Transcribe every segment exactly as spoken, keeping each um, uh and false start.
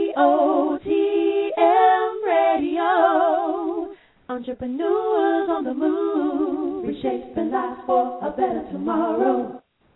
O T M Radio. Entrepreneurs on the move, reshaping lives for a better tomorrow.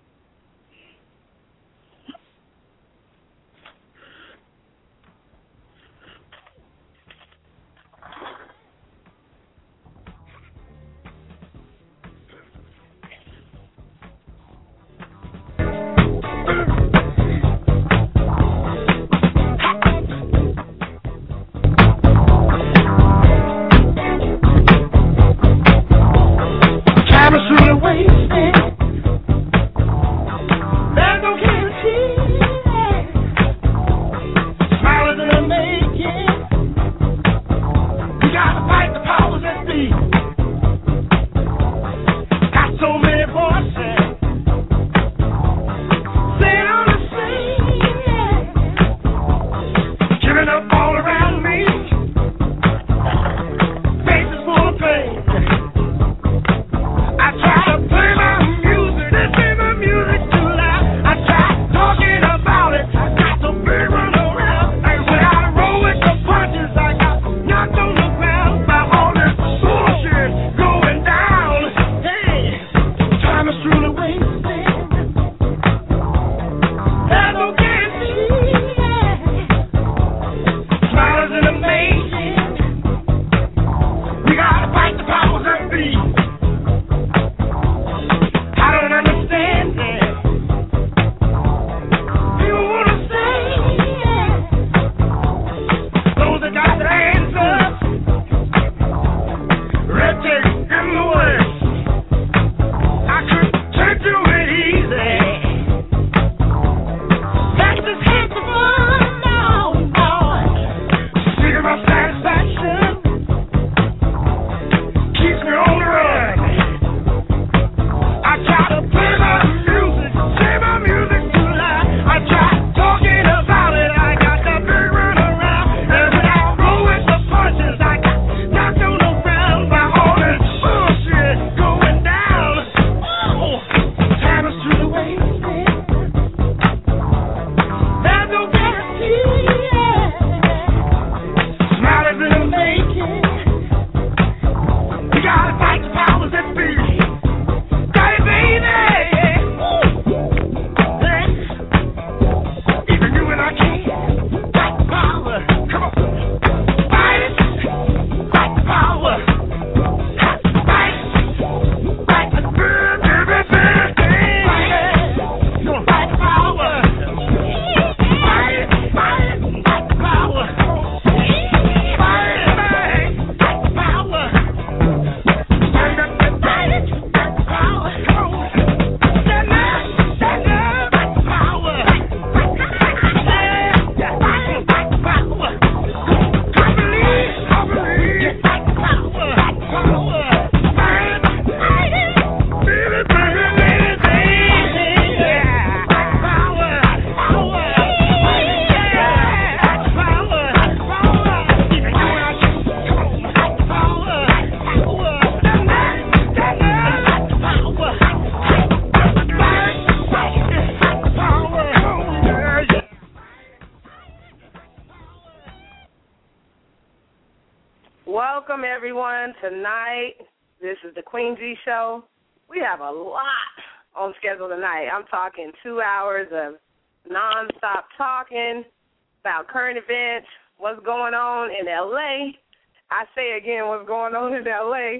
Welcome, everyone. Tonight, this is the Queen G Show. We have a lot on schedule tonight. I'm talking two hours of nonstop talking about current events, what's going on in L A. I say again, what's going on in L A.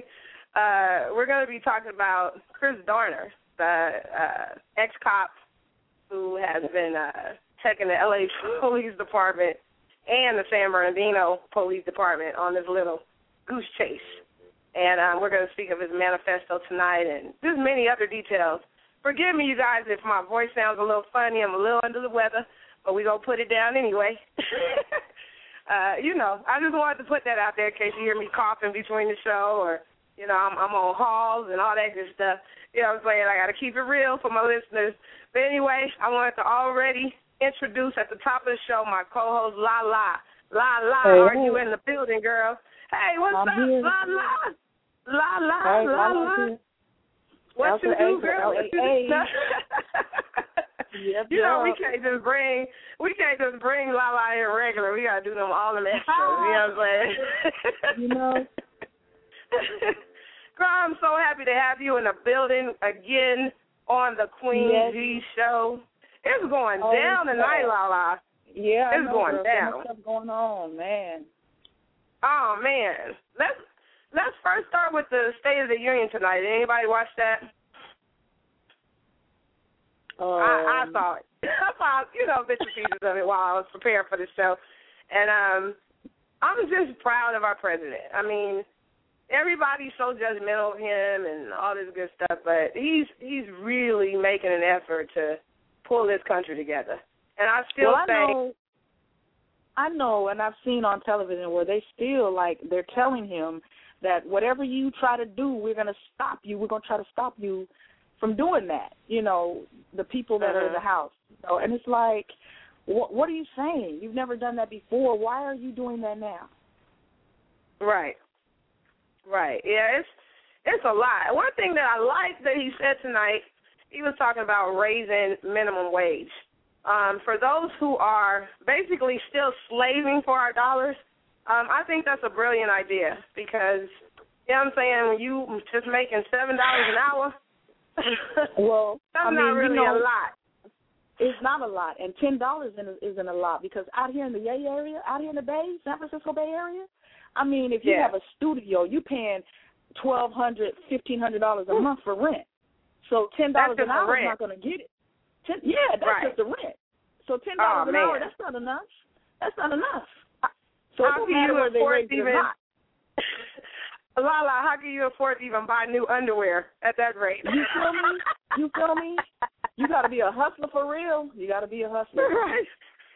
Uh, we're going to be talking about Chris Dorner, the uh, ex-cop who has been uh, checking the L A Police Department and the San Bernardino Police Department on this little goose chase. And um, we're going to speak of his manifesto tonight and just many other details. Forgive me, you guys, if my voice sounds a little funny. I'm a little under the weather, but we're going to put it down anyway. uh, you know, I just wanted to put that out there in case you hear me coughing between the show or, you know, I'm, I'm on halls and all that good stuff. You know what I'm saying? I got to keep it real for my listeners. But anyway, I wanted to already introduce at the top of the show my co-host, La La. La La, hey, are you in the building, girl? Hey, what's I'm up, here. La La? La La, hey, La La. What you do, girl? What you do? Yep, you know, yep. we can't just bring we can't just bring Lala in regular. We gotta do them all them extras. You know what I'm saying? You know. Girl, I'm so happy to have you in the building again on the Queen yes. G show. It's going oh, down tonight, yeah. Lala. Yeah, it's I know, going girl. down. So much stuff going on, man. Oh man, let's let's first start with the State of the Union tonight. Did anybody watch that? Um, I, I saw it. I saw, you know, bits and pieces of it while I was preparing for the show. And um, I'm just proud of our president. I mean, everybody's so judgmental of him and all this good stuff, but he's he's really making an effort to pull this country together. And I still well, I think... know, I know, and I've seen on television where they still, like, they're telling him that whatever you try to do, we're going to stop you. We're going to try to stop you from doing that, you know, the people that uh-huh. are in the House. You know, and it's like, what, what are you saying? You've never done that before. Why are you doing that now? Right. Right. Yeah, it's it's a lot. One thing that I like that he said tonight, he was talking about raising minimum wage. Um, for those who are basically still slaving for our dollars, um, I think that's a brilliant idea because, you know what I'm saying, when you just making seven dollars an hour, well, that's I mean, not really you know, a lot. It's not a lot, and ten dollars isn't a lot because out here in the Bay Area, out here in the Bay, San Francisco Bay Area, I mean, if you yeah. have a studio, you're paying twelve hundred dollars, fifteen hundred dollars a Ooh. month for rent. So ten dollars an hour rent. is not going to get it. Ten, yeah, that's right. just the rent. So ten dollars oh, an man. hour, that's not enough. That's not enough. So how it can matter you whether they afford raise it even, or not. Lala, how can you afford to even buy new underwear at that rate? You feel me? You feel me? You got to be a hustler for real. You got to be a hustler. Right.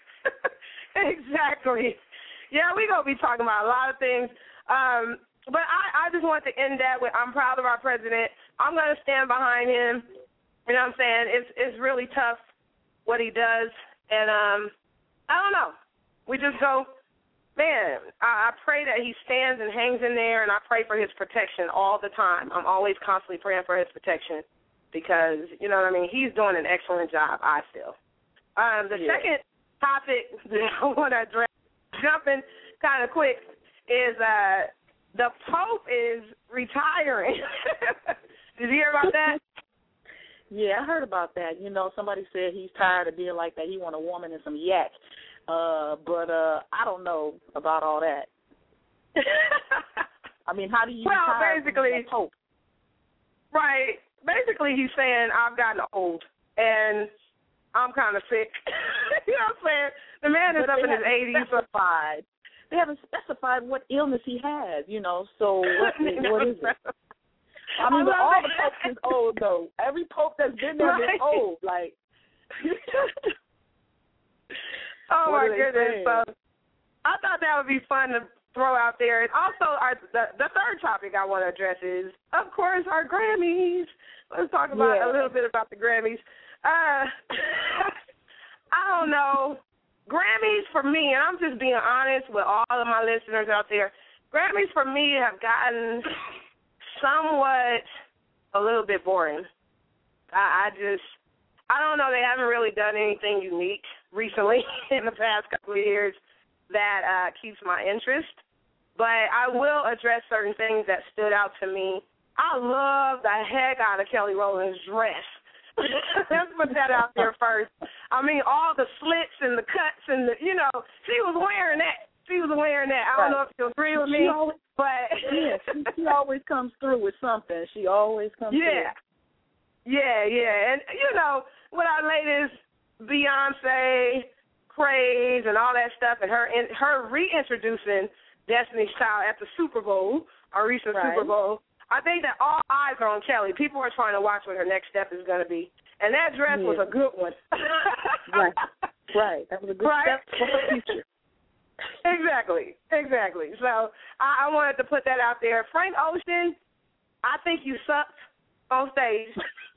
Exactly. Yeah, we're going to be talking about a lot of things. Um, but I, I just want to end that with I'm proud of our president. I'm going to stand behind him. You know what I'm saying? It's it's really tough what he does. And um, I don't know. We just go, man, I, I pray that he stands and hangs in there, and I pray for his protection all the time. I'm always constantly praying for his protection because, you know what I mean, he's doing an excellent job, I feel. Um, the yeah. second topic that I want to address, jumping kind of quick, is uh, the Pope is retiring. Did you hear about that? Yeah, I heard about that. You know, somebody said he's tired of being like that. He want a woman and some yak. Uh, but uh, I don't know about all that. I mean, how do you well, retire basically, from Pope? Right. Basically, he's saying I've gotten old and I'm kind of sick. You know what I'm saying? The man is but up in his eighties. Specified. They haven't specified what illness he has, you know, so what, what is it? I mean, I but all it. the popes is old, though. Every pope that's been there right. is old. Like, oh, my goodness. So I thought that would be fun to throw out there. And also, our, the, the third topic I want to address is, of course, our Grammys. Let's talk about yeah. a little bit about the Grammys. Uh, I don't know. Grammys for me, and I'm just being honest with all of my listeners out there, Grammys for me have gotten somewhat a little bit boring. I, I just, I don't know, they haven't really done anything unique recently in the past couple of years that uh, keeps my interest. But I will address certain things that stood out to me. I love the heck out of Kelly Rowland's dress. Let's put that out there first. I mean, all the slits and the cuts and the, you know, she was wearing that. She was wearing that. I don't right. know if you agree with me, she always, but yeah, she, she always comes through with something. She always comes yeah. through. Yeah, yeah, and you know, with our latest Beyonce craze and all that stuff, and her in, her reintroducing Destiny's Child at the Super Bowl, our recent right. Super Bowl. I think that all eyes are on Kelly. People are trying to watch what her next step is going to be. And that dress yeah. was a good one. right, right. That was a good right? step for the future. Exactly, exactly. So I, I wanted to put that out there. Frank Ocean, I think you sucked on stage.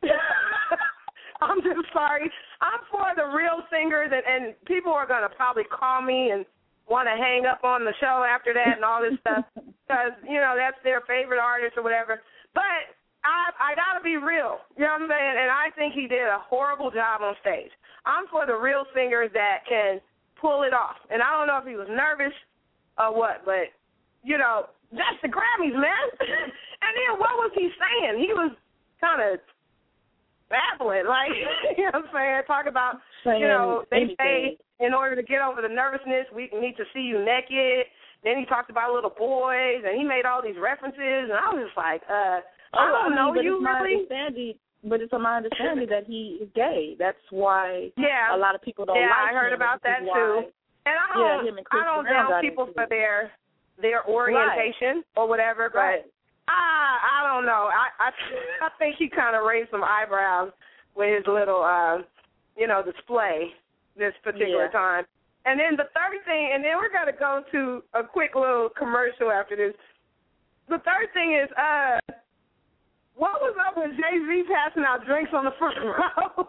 I'm just sorry. I'm for the real singers, and, and people are going to probably call me and want to hang up on the show after that and all this stuff because, you know, that's their favorite artist or whatever. But I I got to be real, you know what I'm saying? And I think he did a horrible job on stage. I'm for the real singers that can pull it off. And I don't know if he was nervous or what, but, you know, that's the Grammys, man. And then what was he saying? He was kind of babbling, like, you know what I'm saying? Talk about, saying you know, they say in order to get over the nervousness, we need to see you naked. Then he talked about little boys, and he made all these references, and I was just like, uh, I don't know, you really? But it's my understanding that he is gay. That's why yeah. a lot of people don't yeah, like him. Yeah, I heard about that, why, too. And I don't, yeah, him and I don't down people for their their orientation right. or whatever, but right. I, I don't know. I, I, I think he kind of raised some eyebrows with his little, uh, you know, display this particular yeah. time. And then the third thing, and then we're going to go to a quick little commercial after this. The third thing is, uh, what was up with Jay-Z passing out drinks on the front row?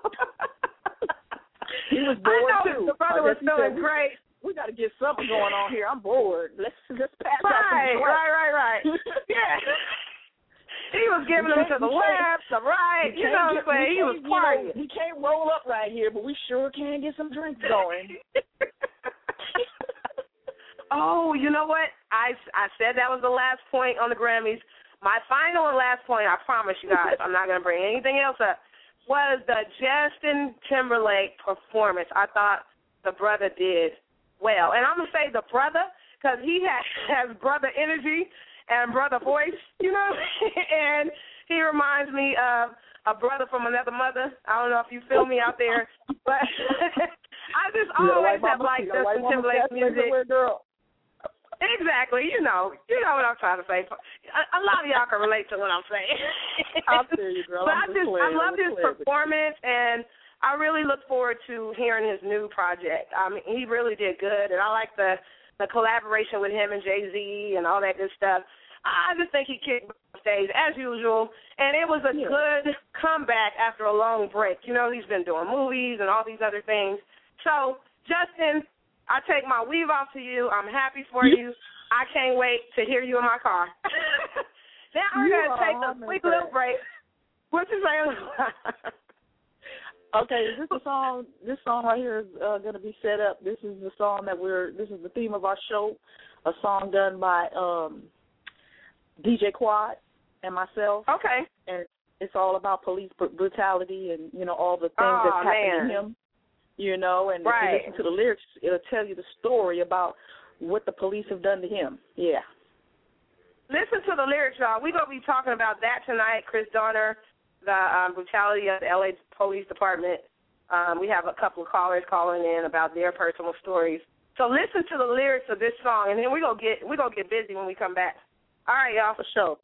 He was bored, I know too. The brother was feeling great. We got to get something going on here. I'm bored. Let's just pass right, out some drinks. Right, right, right, yeah. He was giving them to the left, the right. You know what I'm saying? He was partying. He can't roll up right here, but we sure can get some drinks going. Oh, you know what? I, I said that was the last point on the Grammys. My final and last point, I promise you guys, I'm not going to bring anything else up, was the Justin Timberlake performance. I thought the brother did well. And I'm going to say the brother because he has, has brother energy and brother voice, you know, and he reminds me of a brother from another mother. I don't know if you feel me out there, but I just always have liked Justin Timberlake's music. Girl. Exactly, you know, you know what I'm trying to say. A, a lot of y'all can relate to what I'm saying. I'll tell you, girl. But I'm I just, just I love his performance, and I really look forward to hearing his new project. I mean, he really did good, and I like the the collaboration with him and Jay-Z and all that good stuff. I just think he kicked on stage as usual, and it was a yeah. good comeback after a long break. You know, he's been doing movies and all these other things. So, Justin, I take my weave off to you. I'm happy for you. I can't wait to hear you in my car. Now we're going to take a quick little break. What you saying? Okay, is this a song? This song right here is uh, going to be set up. This is the song that we're. This is the theme of our show. A song done by um, D J Quad and myself. Okay. And it's all about police brutality and you know all the things oh, that's happening man. to him. You know, and right. if you listen to the lyrics, it'll tell you the story about what the police have done to him. Yeah. Listen to the lyrics, y'all. We're going to be talking about that tonight. Chris Donner, the um, brutality of the L A Police Department. Um, we have a couple of callers calling in about their personal stories. So listen to the lyrics of this song, and then we're going to get we're gonna get busy when we come back. All right, y'all. For sure.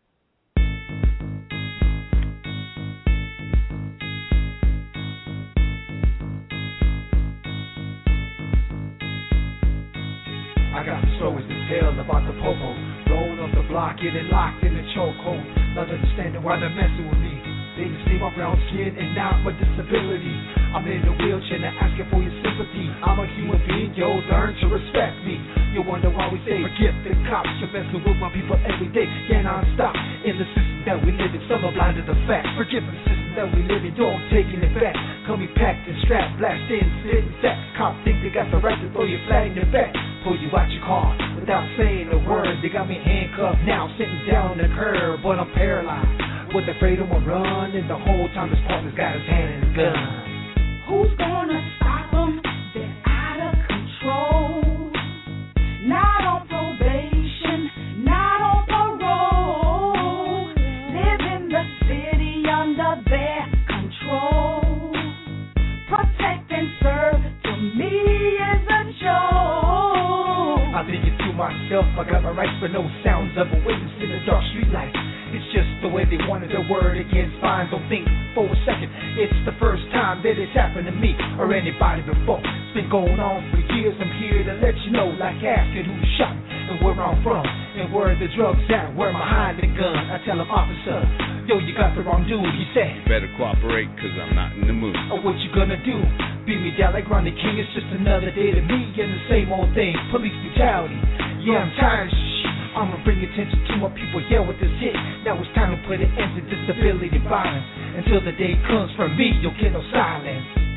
I got stories to tell about the popo, rolling off the block, getting locked in the chokehold, not understanding why they're messing with me. They just see my brown skin and not my disability. I'm in a wheelchair and asking for your sympathy. I'm a human being, yo, learn to respect me. You wonder why we say forget the cops. You're messing with my people every day, yeah, non-stop. In the system that we live in, some are blind to the fact. Forget the system that we live in, don't take it back. Come me packed and strapped, blasting, spitting sex. Cops think they got the right to throw your flag in the back. Pull you out your car without saying a word. They got me handcuffed now, sitting down the curb, but I'm paralyzed. With the freedom of run, and the whole time his partner's got his hand in his gun. Who's gonna stop them? They're out of control. Not on probation, not on parole. Live in the city under their control. Protect and serve to me is a joke. I think it to myself, I got my rights, but no sounds of a witness in the dark street light. It's just the way they wanted their word against fine. Don't think for a second, it's the first time that it's happened to me or anybody before. It's been going on for years. I'm here to let you know, like asking who shot me and where I'm from and where the drugs at, where I'm behind the gun. I tell him, officer, yo, you got the wrong dude. He said, you better cooperate because I'm not in the mood. Oh, what you gonna do? Beat me down like Ronnie King? It's just another day to me and the same old thing. Police brutality. Yeah, I'm tired of shit. I'ma bring attention to my people, yeah, with this hit. Now it's time to put an end to disability violence. Until the day comes for me, you'll get no silence.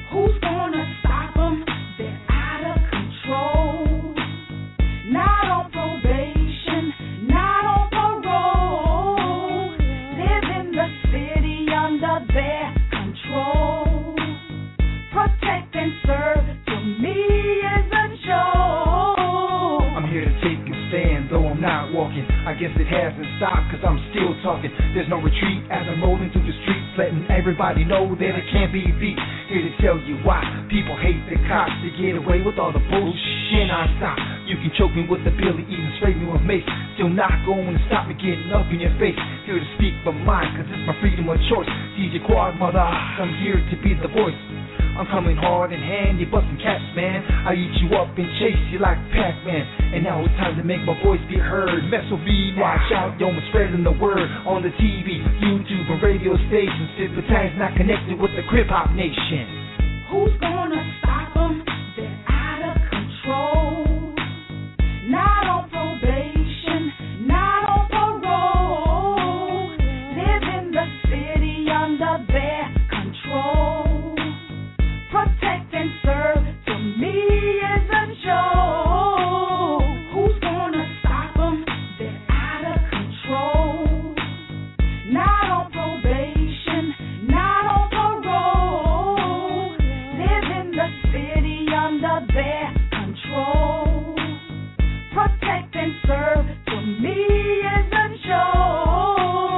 Who's gonna stop them? They're out of control. Not on probation, not on parole. Live in the city under their control. Protect and serve to me is a joke. I'm here to take a stand, though I'm not walking. I guess it hasn't stopped, cause I'm still talking. There's no retreat as I'm rolling through the streets, letting everybody know that it can't be beat. Here to tell you why people hate the cops. They get away with all the bullshit non-stop. You can choke me with a billy, even spray me with mace. Still not going to stop me getting up in your face. Here to speak my mind, cause it's my freedom of choice. D J Quad, mother, I'm here to be the voice. I'm coming hard in hand, you bustin' caps, man. I eat you up and chase you like Pac-Man. And now it's time to make my voice be heard. Mess with me, watch out, yo, I'm spreading the word. On the T V, YouTube, and radio stations. Fit for tags not connected with the Crip Hop Nation. Who's gonna stop them? They're out of control. Not on probation, not on parole. Live in the city under their control. Protect and serve to me is a joke. Who's gonna stop them? They're out of control. Not on probation, not on parole. Live in the city under their control. Protect and serve to me is a joke.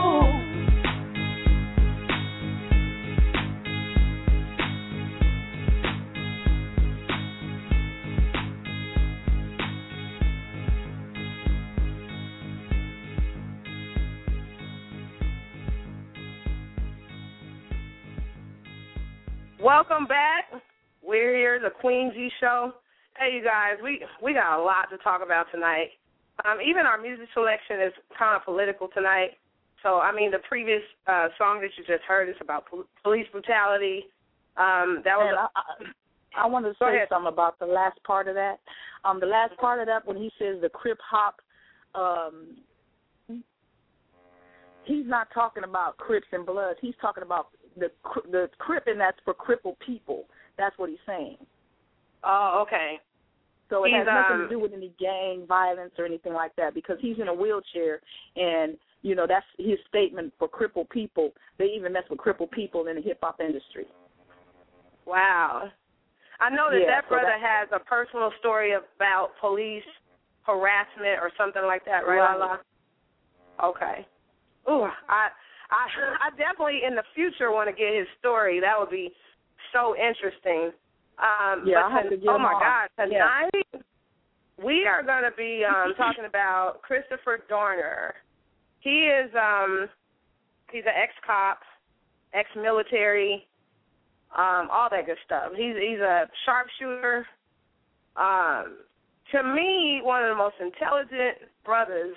Welcome back. We're here, the Queen G Show. Hey, you guys, we, we got a lot to talk about tonight. Um, even our music selection is kind of political tonight. So, I mean, the previous uh, song that you just heard is about pol- police brutality. Um, that was. And I, I, I want to say something about the last part of that. Um, the last part of that, when he says the Crip Hop, um, he's not talking about Crips and Bloods. He's talking about the the Crip, and that's for crippled people. That's what he's saying. Oh, okay. So it he's, has nothing um, to do with any gang violence or anything like that, because he's in a wheelchair, and, you know, that's his statement for crippled people. They even mess with crippled people in the hip-hop industry. Wow. I know that Yeah, that so brother that, has a personal story about police harassment or something like that, right, Right. Lala? Okay. Ooh, I, I, I definitely in the future want to get his story. That would be so interesting. Um, yeah, but I have to, to get oh him my on. God, tonight Yeah. we are going to be um, talking about Christopher Dorner. He is um, he's an ex-cop, ex-military, um, all that good stuff. He's he's a sharpshooter. Um, to me, one of the most intelligent brothers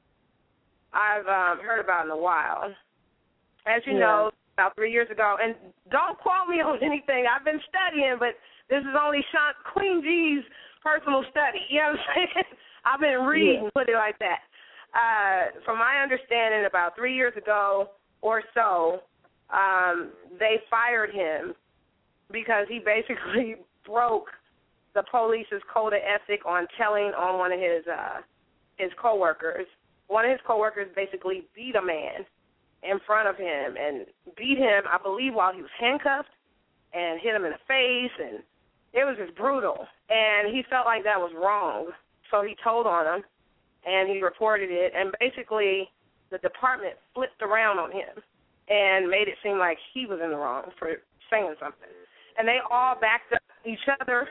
I've um, heard about in a while. As you Yeah. know, about three years ago, and don't quote me on anything. I've been studying, but this is only Sean, Queen G's personal study. You know what I'm saying? I've been reading, Yeah. put it like that. Uh, from my understanding, about three years ago or so, um, they fired him because he basically broke the police's code of ethic on telling on one of his uh, his coworkers. One of his coworkers basically beat a man in front of him and beat him, I believe, while he was handcuffed, and hit him in the face, and it was just brutal. And he felt like that was wrong, so he told on him, and he reported it, and basically the department flipped around on him and made it seem like he was in the wrong for saying something. And they all backed up each other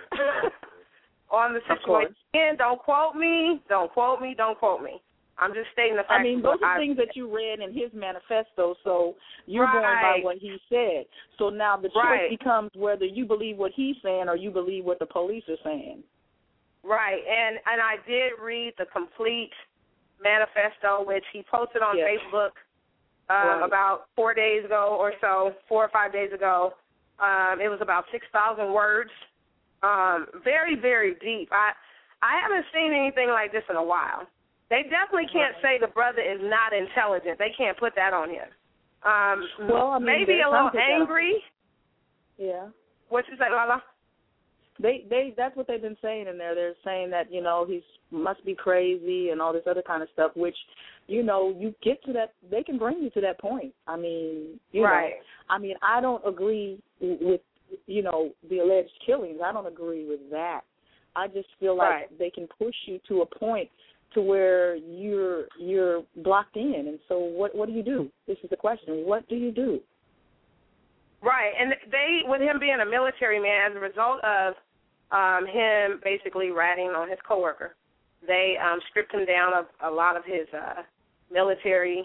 on the situation. Again, don't quote me, don't quote me, don't quote me. I'm just stating the fact. I mean, those are I, things that you read in his manifesto, so you're going right. by what he said. So now the choice right. becomes whether you believe what he's saying or you believe what the police are saying. Right, and and I did read the complete manifesto, which he posted on yes. Facebook uh, right. about four days ago or so, four or five days ago. Um, it was about six thousand words. Um, very, very deep. I I haven't seen anything like this in a while. They definitely can't say the brother is not intelligent. They can't put that on him. Um, well, I mean, maybe a little angry. angry. Yeah. What you say, Lala? They they that's what they've been saying in there. They're saying that, you know, he must be crazy and all this other kind of stuff, which, you know, you get to that, they can bring you to that point. I mean, you right. know, I mean, I don't agree with, you know, the alleged killings. I don't agree with that. I just feel like right. they can push you to a point to where you're you're blocked in. And so what what do you do? This is the question. What do you do? Right. And they, with him being a military man, as a result of um, him basically ratting on his coworker, they um, stripped him down of a lot of his uh, military,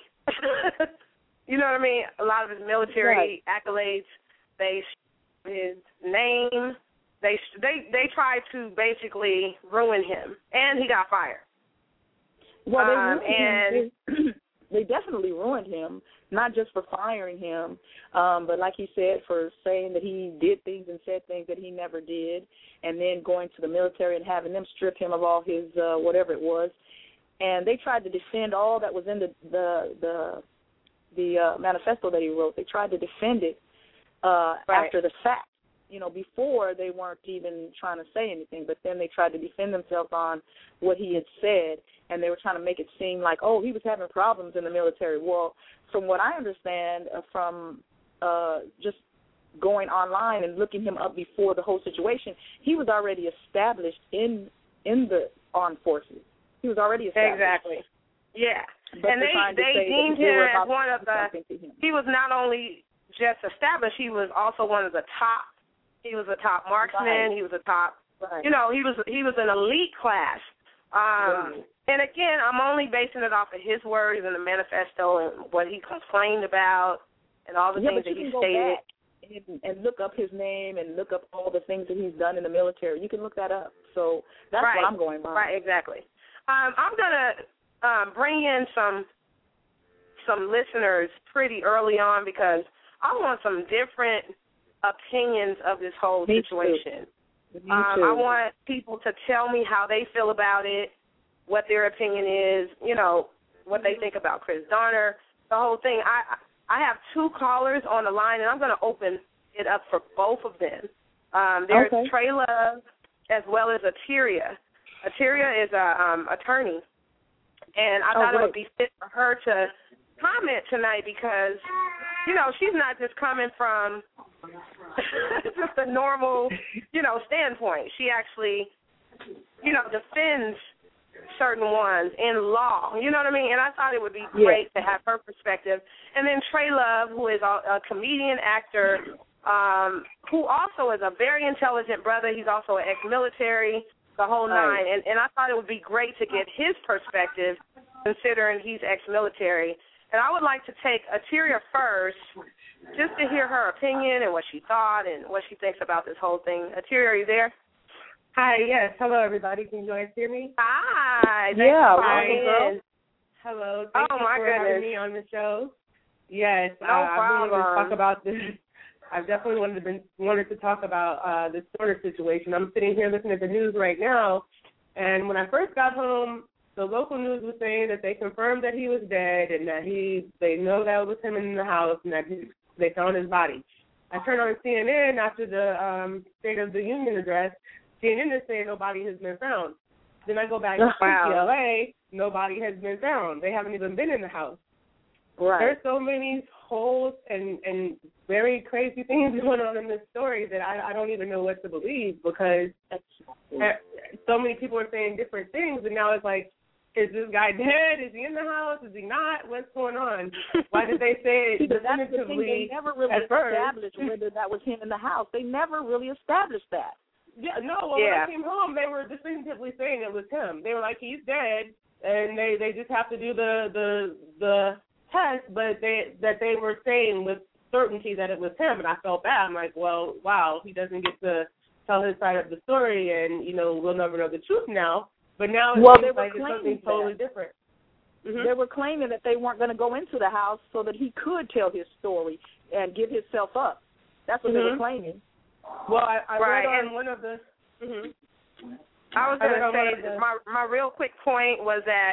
you know what I mean, a lot of his military right. accolades. They stripped his name. They they they tried to basically ruin him, and he got fired. Well, they um, ruined and him. They definitely ruined him, not just for firing him, um, but like he said, for saying that he did things and said things that he never did, and then going to the military and having them strip him of all his uh, whatever it was. And they tried to defend all that was in the the the, the uh, manifesto that he wrote. They tried to defend it uh, right. after the fact. You know, before they weren't even trying to say anything, but then they tried to defend themselves on what he had said, and they were trying to make it seem like, oh, he was having problems in the military. Well, from what I understand uh, from uh, just going online and looking him up before the whole situation, he was already established in in the armed forces. He was already established. Exactly. Yeah. But and they, they deemed him as one of the, he was not only just established, he was also one of the top. He was a top marksman. Right. He was a top, right. you know, he was he was an elite class. Um, right. And again, I'm only basing it off of his words in the manifesto and what he complained about and all the yeah, things that he stated. And, and look up his name and look up all the things that he's done in the military. You can look that up. So that's right. what I'm going by. Right, exactly. Um, I'm gonna um, bring in some some listeners pretty early on because I want some different opinions of this whole Me situation. Too. Me um, too. I want people to tell me how they feel about it, what their opinion is, you know, what they think about Chris Darner, the whole thing. I I have two callers on the line, and I'm going to open it up for both of them. Um, there's okay. Trey Love as well as Ateria. Ateria is a um, attorney, and I oh, thought great. it would be fit for her to comment tonight because, you know, she's not just coming from just a normal, you know, standpoint. She actually, you know, defends certain ones in law. You know what I mean? And I thought it would be great yeah. to have her perspective. And then Trey Love, who is a, a comedian, actor, um, who also is a very intelligent brother. He's also an ex-military, the whole nine. Right. And, and I thought it would be great to get his perspective, considering he's ex-military. And I would like to take Ateria first, just to hear her opinion and what she thought and what she thinks about this whole thing. Ateria, are you there? Hi, yes. Hello, everybody. Can you guys hear me? Hi. Yeah. Hi. Hello. Thank oh, you my for goodness. having me on the show. Yes. No uh, problem. I really wanted to talk about this. I've definitely wanted to, been, wanted to talk about uh, this sort of situation. I'm sitting here listening to the news right now, and when I first got home, the local news was saying that they confirmed that he was dead and that he they know that it was him in the house and that he, they found his body. I turned on C N N after the um, State of the Union address. C N N is saying nobody has been found. Then I go back to wow. P L A, nobody has been found. They haven't even been in the house. Right. There's so many holes and, and very crazy things going on in this story that I, I don't even know what to believe because so many people are saying different things, and now it's like, is this guy dead? Is he in the house? Is he not? What's going on? Why did they say it definitively? The they never really at first? established whether that was him in the house. They never really established that. Yeah, no. Well, yeah. when I came home, they were definitively saying it was him. They were like, he's dead, and they, they just have to do the the the test, but they that they were saying with certainty that it was him, and I felt bad. I'm like, well, wow, he doesn't get to tell his side of the story, and you know, we'll never know the truth now. But now it well, seems like it's something that. totally different. Mm-hmm. They were claiming that they weren't going to go into the house so that he could tell his story and give himself up. That's what mm-hmm. they were claiming. Well, I, I right. read on and one of the. Mm-hmm. I was going to I say the, my my real quick point was that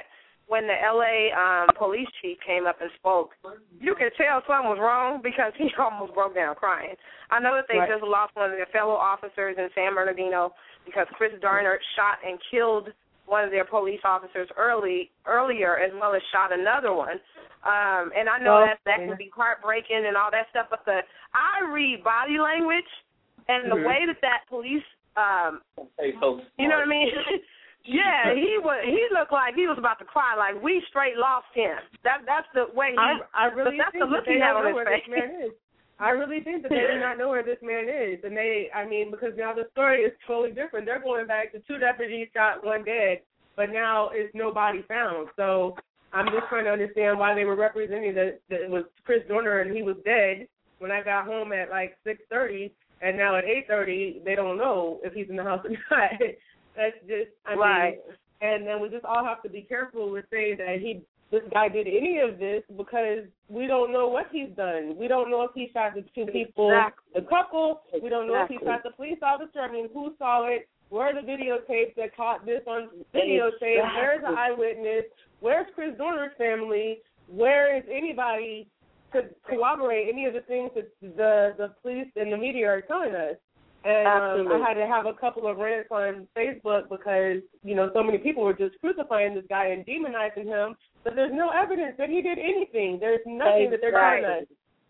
when the L A um, police chief came up and spoke, you could tell something was wrong because he almost broke down crying. I know that they right. just lost one of their fellow officers in San Bernardino because Chris Darner shot and killed one of their police officers early earlier, as well as shot another one. Um, and I know well, that that can be heartbreaking and all that stuff, but the I read body language and the mm-hmm. way that that police, um, okay, so you know what I mean? Yeah, he was. He looked like he was about to cry. Like we straight lost him. That that's the way. He, I, I really that's think the look that they he had don't on know his where face. this man is. I really think that they do not know where this man is, and they. I mean, because now the story is totally different. They're going back to two deputies shot, one dead, but now it's nobody found. So I'm just trying to understand why they were representing that, that it was Chris Dorner and he was dead when I got home at like six thirty, and now at eight thirty they don't know if he's in the house or not. That's just, I right. mean, and then we just all have to be careful with saying that he, this guy did any of this because we don't know what he's done. We don't know if he shot the two people, exactly. the couple. We don't know exactly. if he shot the police officer. I mean, who saw it? Where are the videotapes that caught this on videotape? Exactly. Where's the eyewitness? Where's Chris Dorner's family? Where is anybody to corroborate any of the things that the, the police and the media are telling us? And um, I had to have a couple of rants on Facebook because, you know, so many people were just crucifying this guy and demonizing him, but there's no evidence that he did anything. There's nothing that they're telling us.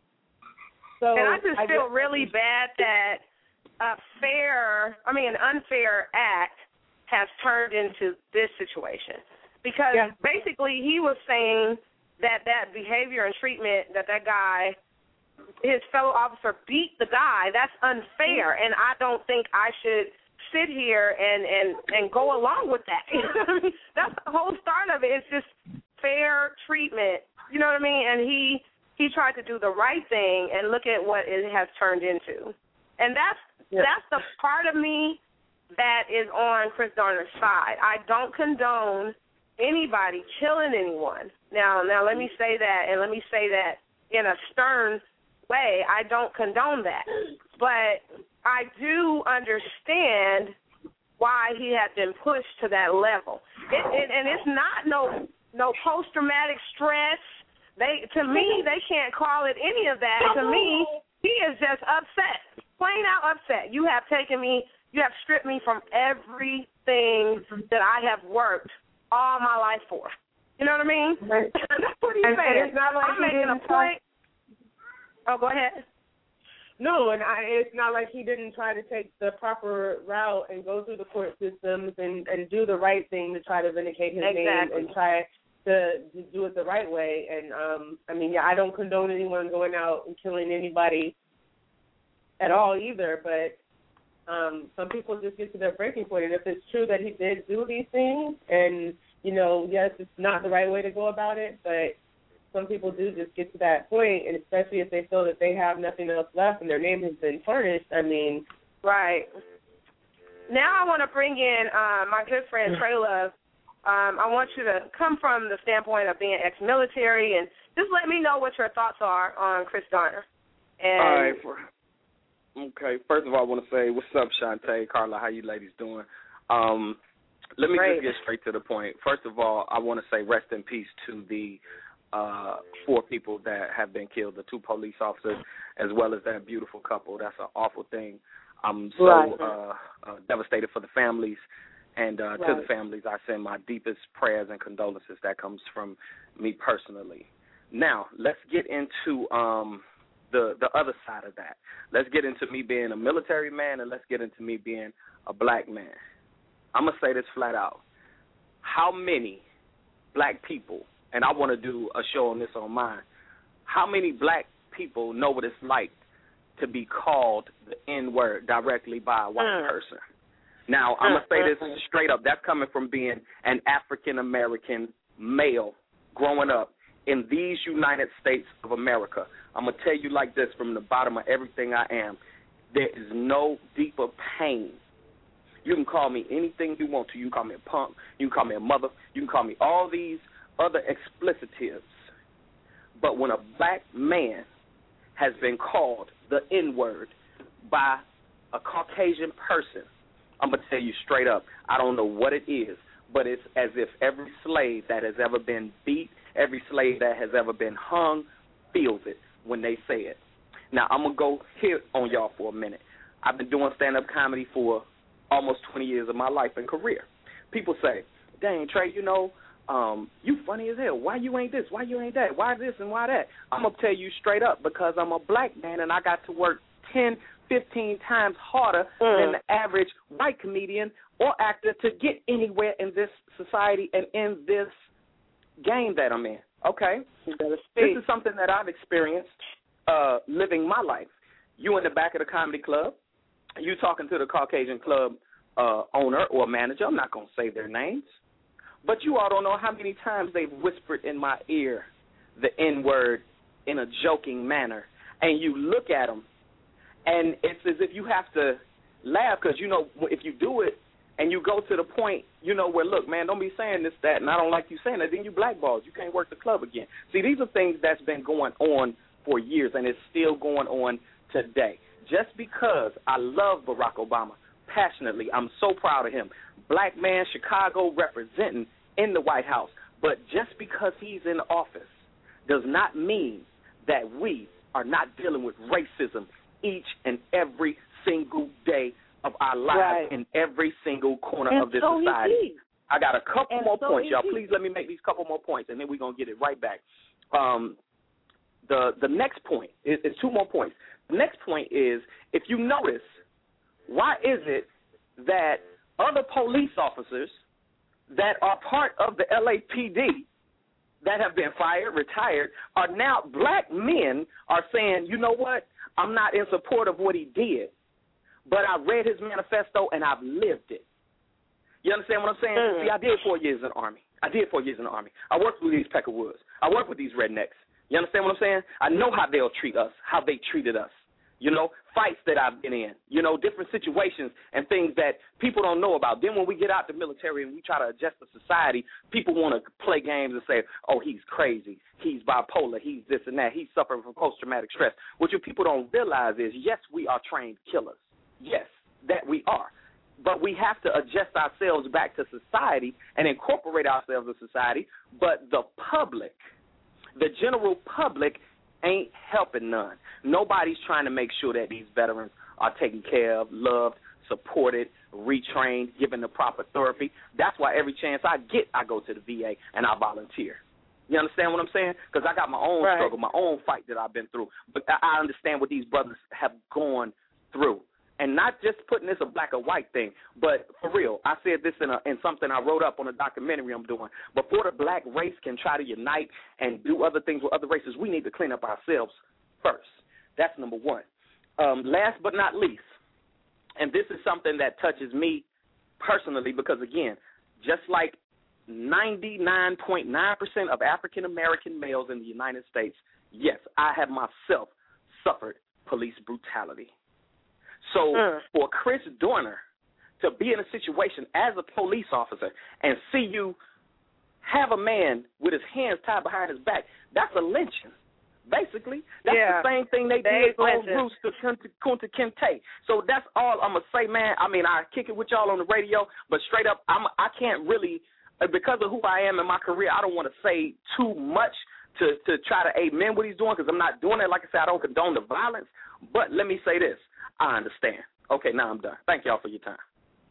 So and I just I feel just, really bad that a fair, I mean, an unfair act has turned into this situation. Because yeah. basically he was saying that that behavior and treatment that that guy, his fellow officer beat the guy, that's unfair, and I don't think I should sit here and, and, and go along with that. You know what I mean? That's the whole start of it. It's just fair treatment. You know what I mean? And he he tried to do the right thing, and look at what it has turned into. And that's yeah. that's the part of me that is on Chris Dorner's side. I don't condone anybody killing anyone. Now, now let me say that, and let me say that in a stern way. I don't condone that. But I do understand why he had been pushed to that level. It, it, and it's not no no post-traumatic stress. They To me, they can't call it any of that. To me, he is just upset, plain out upset. You have taken me, you have stripped me from everything that I have worked all my life for. You know what I mean? Right. That's what he's and, saying. And it's not like I'm making a point. Oh, go ahead. No, and I, it's not like he didn't try to take the proper route and go through the court systems and, and do the right thing to try to vindicate his exactly. name and try to, to do it the right way. And, um, I mean, yeah, I don't condone anyone going out and killing anybody at all either, but um, some people just get to their breaking point. And if it's true that he did do these things and, you know, yes, it's not the right way to go about it, but some people do just get to that point, and especially if they feel that they have nothing else left and their name has been tarnished, I mean. Right. Now I want to bring in uh, my good friend Trey Love. Um, I want you to come from the standpoint of being ex-military and just let me know what your thoughts are on Chris Dorner. And all right. For, okay. First of all, I want to say, what's up, Shantae, Carla, how you ladies doing? Um, let me Great. just get straight to the point. First of all, I want to say rest in peace to the uh, four people that have been killed, the two police officers, as well as that beautiful couple. That's an awful thing. I'm so right. uh, uh, devastated for the families, and uh, right. to the families, I send my deepest prayers and condolences. That comes from me personally. Now, let's get into um, the the other side of that. Let's get into me being a military man, and let's get into me being a black man. I'm going to say this flat out. How many black people, and I want to do a show on this on mine, how many black people know what it's like to be called the N-word directly by a white mm. person? Now, I'm going to say this straight up. That's coming from being an African-American male growing up in these United States of America. I'm going to tell you like this from the bottom of everything I am. There is no deeper pain. You can call me anything you want to. You can call me a punk. You can call me a mother. You can call me all these other explicitives. But when a black man has been called the N-word by a Caucasian person, I'm going to tell you straight up, I don't know what it is, but it's as if every slave that has ever been beat, every slave that has ever been hung, feels it when they say it. Now, I'm going to go here on y'all for a minute. I've been doing stand-up comedy for almost twenty years of my life and career. People say, dang, Trey, you know, um, you funny as hell. Why you ain't this? Why you ain't that? Why this and why that? I'm going to tell you straight up, because I'm a black man and I got to work ten, fifteen times harder mm. than the average white comedian or actor to get anywhere in this society and in this game that I'm in, okay? This is something that I've experienced uh, living my life. You in the back of the comedy club, you talking to the Caucasian club uh, owner or manager. I'm not going to say their names, but you all don't know how many times they've whispered in my ear the N-word in a joking manner, and you look at them, and it's as if you have to laugh because, you know, if you do it and you go to the point, you know, where, look, man, don't be saying this, that, and I don't like you saying that, then you blackballs. You can't work the club again. See, these are things that's been going on for years, and it's still going on today. Just because I love Barack Obama passionately, I'm so proud of him. Black man, Chicago representing in the White House. But just because he's in office does not mean that we are not dealing with racism each and every single day of our lives right. in every single corner and of this so society. I got a couple and more so points, y'all. he. Please let me make these couple more points, and then we're going to get it right back. Um, the the next point is, is two more points. The next point is, if you notice, why is it that other police officers that are part of the L A P D that have been fired, retired, are now black men are saying, you know what, I'm not in support of what he did, but I read his manifesto and I've lived it. You understand what I'm saying? Mm. See, I did four years in the Army. I did four years in the Army. I worked with these Peckerwoods. I worked with these rednecks. You understand what I'm saying? I know how they'll treat us, how they treated us. You know, fights that I've been in, you know, different situations and things that people don't know about. Then when we get out the military and we try to adjust the society, people want to play games and say, oh, he's crazy, he's bipolar, he's this and that, he's suffering from post-traumatic stress. What you people don't realize is, yes, we are trained killers. Yes, that we are. But we have to adjust ourselves back to society and incorporate ourselves in society. But the public, the general public, ain't helping none. Nobody's trying to make sure that these veterans are taken care of, loved, supported, retrained, given the proper therapy. That's why every chance I get, I go to the V A and I volunteer. You understand what I'm saying? Because I got my own right. struggle, my own fight that I've been through. But I understand what these brothers have gone through. And not just putting this a black or white thing, but for real, I said this in, a, in something I wrote up on a documentary I'm doing. Before the black race can try to unite and do other things with other races, we need to clean up ourselves first. That's number one. Um, last but not least, and this is something that touches me personally because, again, just like ninety-nine point nine percent of African-American males in the United States, yes, I have myself suffered police brutality. So mm. for Chris Dorner to be in a situation as a police officer and see you have a man with his hands tied behind his back, that's a lynching. Basically, that's yeah. the same thing they, they did on Bruce to Kunta Kinte. So that's all I'm going to say, man. I mean, I kick it with y'all on the radio, but straight up, I'm, I can't really, because of who I am in my career, I don't want to say too much to, to try to amen what he's doing because I'm not doing it. Like I said, I don't condone the violence. But let me say this. I understand. Okay, now I'm done. Thank y'all for your time.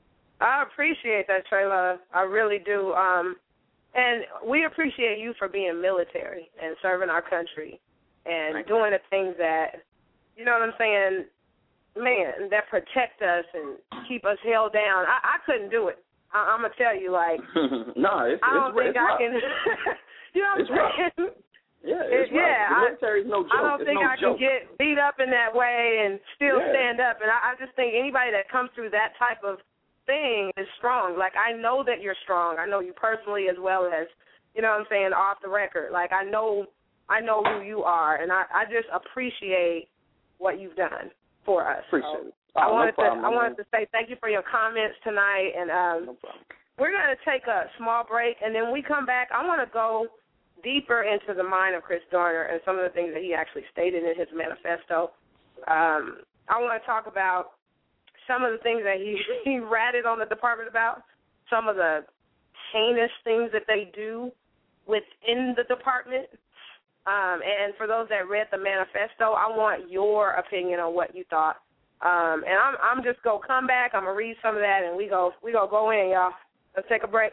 I appreciate that, Trey Love. I really do. Um, and we appreciate you for being military and serving our country and Thank doing you. the things that, you know what I'm saying, man, that protect us and keep us held down. I, I couldn't do it. I, I'm going to tell you, like, no, it's, I don't it's, think it's I rough. can, you know what it's I'm saying? Rough. Yeah, it's it, yeah, the military is no joke. I don't think no I joke. can get beat up in that way and still yeah. stand up. And I, I just think anybody that comes through that type of thing is strong. Like, I know that you're strong. I know you personally as well as, you know what I'm saying, off the record. Like, I know I know who you are, and I, I just appreciate what you've done for us. Appreciate so it. Oh, I wanted no problem, to I wanted to say thank you for your comments tonight. And um, no problem. We're going to take a small break, and then when we come back, I want to go deeper into the mind of Chris Dorner and some of the things that he actually stated in his manifesto. Um, I want to talk about some of the things that he, he ratted on the department about, some of the heinous things that they do within the department. Um, and for those that read the manifesto, I want your opinion on what you thought. Um, and I'm I'm just gonna come back. I'm gonna read some of that, and we go we go go in, y'all. Let's take a break.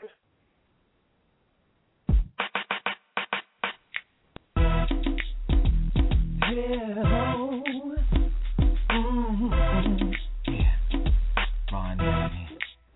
Yeah. Mm-hmm. Yeah. Ron Anthony.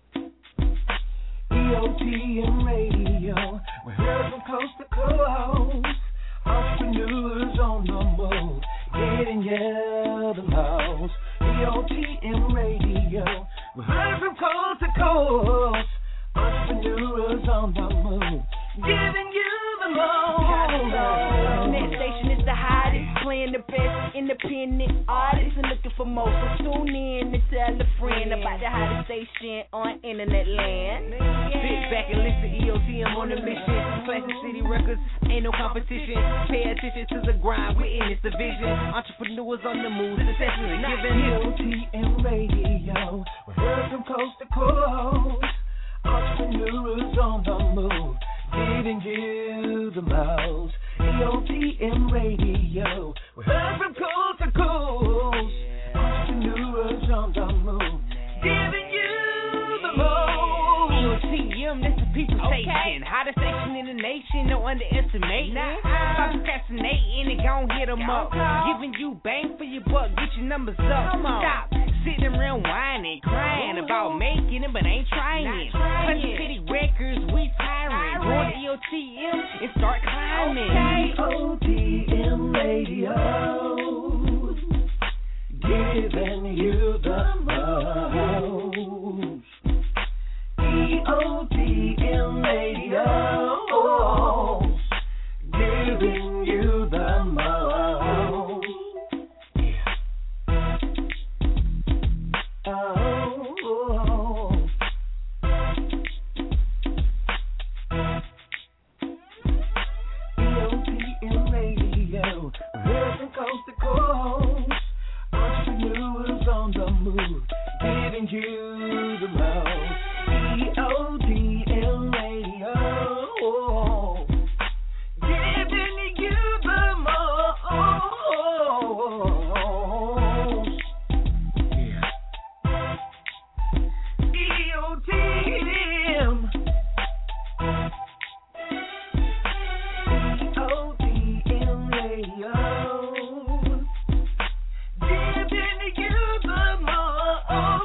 E O T M Radio. We're heard from coast to coast. Entrepreneurs on the move, getting you the most. E O T M Radio, we're heard from coast to coast. Entrepreneurs on the move, giving you the most. Net station is the hottest, playing the best independent artists and looking for more. So tune in and tell a friend about the hottest station on internet land. Sit back and listen, E O T M on a mission. Classic City Records, ain't no competition. Pay attention to the grind, we're in this division. Entrepreneurs on the move, success is a given. E O T M Radio, we're heard from coast to coast. Entrepreneurs on the move, giving you the most. E O T M Radio, we're heard from coast to coast. Entrepreneurs on the move, giving you the most. E O T M, that's the people station. Hottest station in the nation, no underestimate. Stop procrastinating and gon' hit them up. Giving you bang for your buck, get your numbers up. Stop sitting around whining, crying about making it, but ain't trying. Classic City Records, we tiring. Join E O T M and start climbing. E O T M Radio, giving you the most. E O T M Radio, giving you the most. Yeah. Oh, oh, oh. E O T M Radio, we're from coast to coast. Entrepreneurs on the move, giving you the most. E O T M Radio, giving you the most. Yeah. E O T M. E O T M Radio, giving you the most.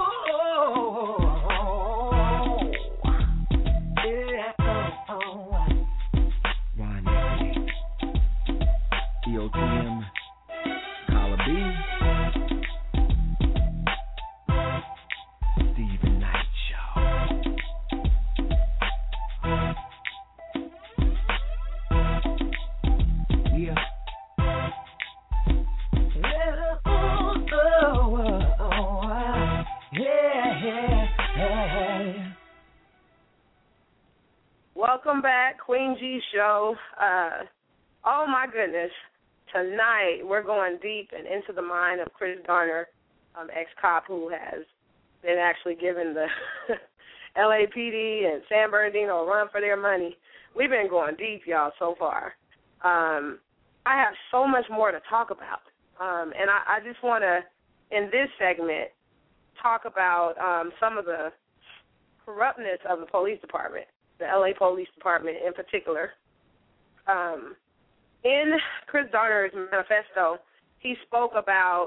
Ron Anthony, E O T M, Collar B, Stephen Knight Show. Yeah. Yeah, oh, oh, oh, oh, yeah, yeah, yeah. Welcome back, Queen G Show. Uh, oh, my goodness. Tonight, we're going deep and into the mind of Chris Garner, um, ex-cop who has been actually given the L A P D and San Bernardino a run for their money. We've been going deep, y'all, so far. Um, I have so much more to talk about. Um, and I, I just want to, in this segment, talk about um, some of the corruptness of the police department, the L A Police Department in particular. Um, in Chris Garner's manifesto, he spoke about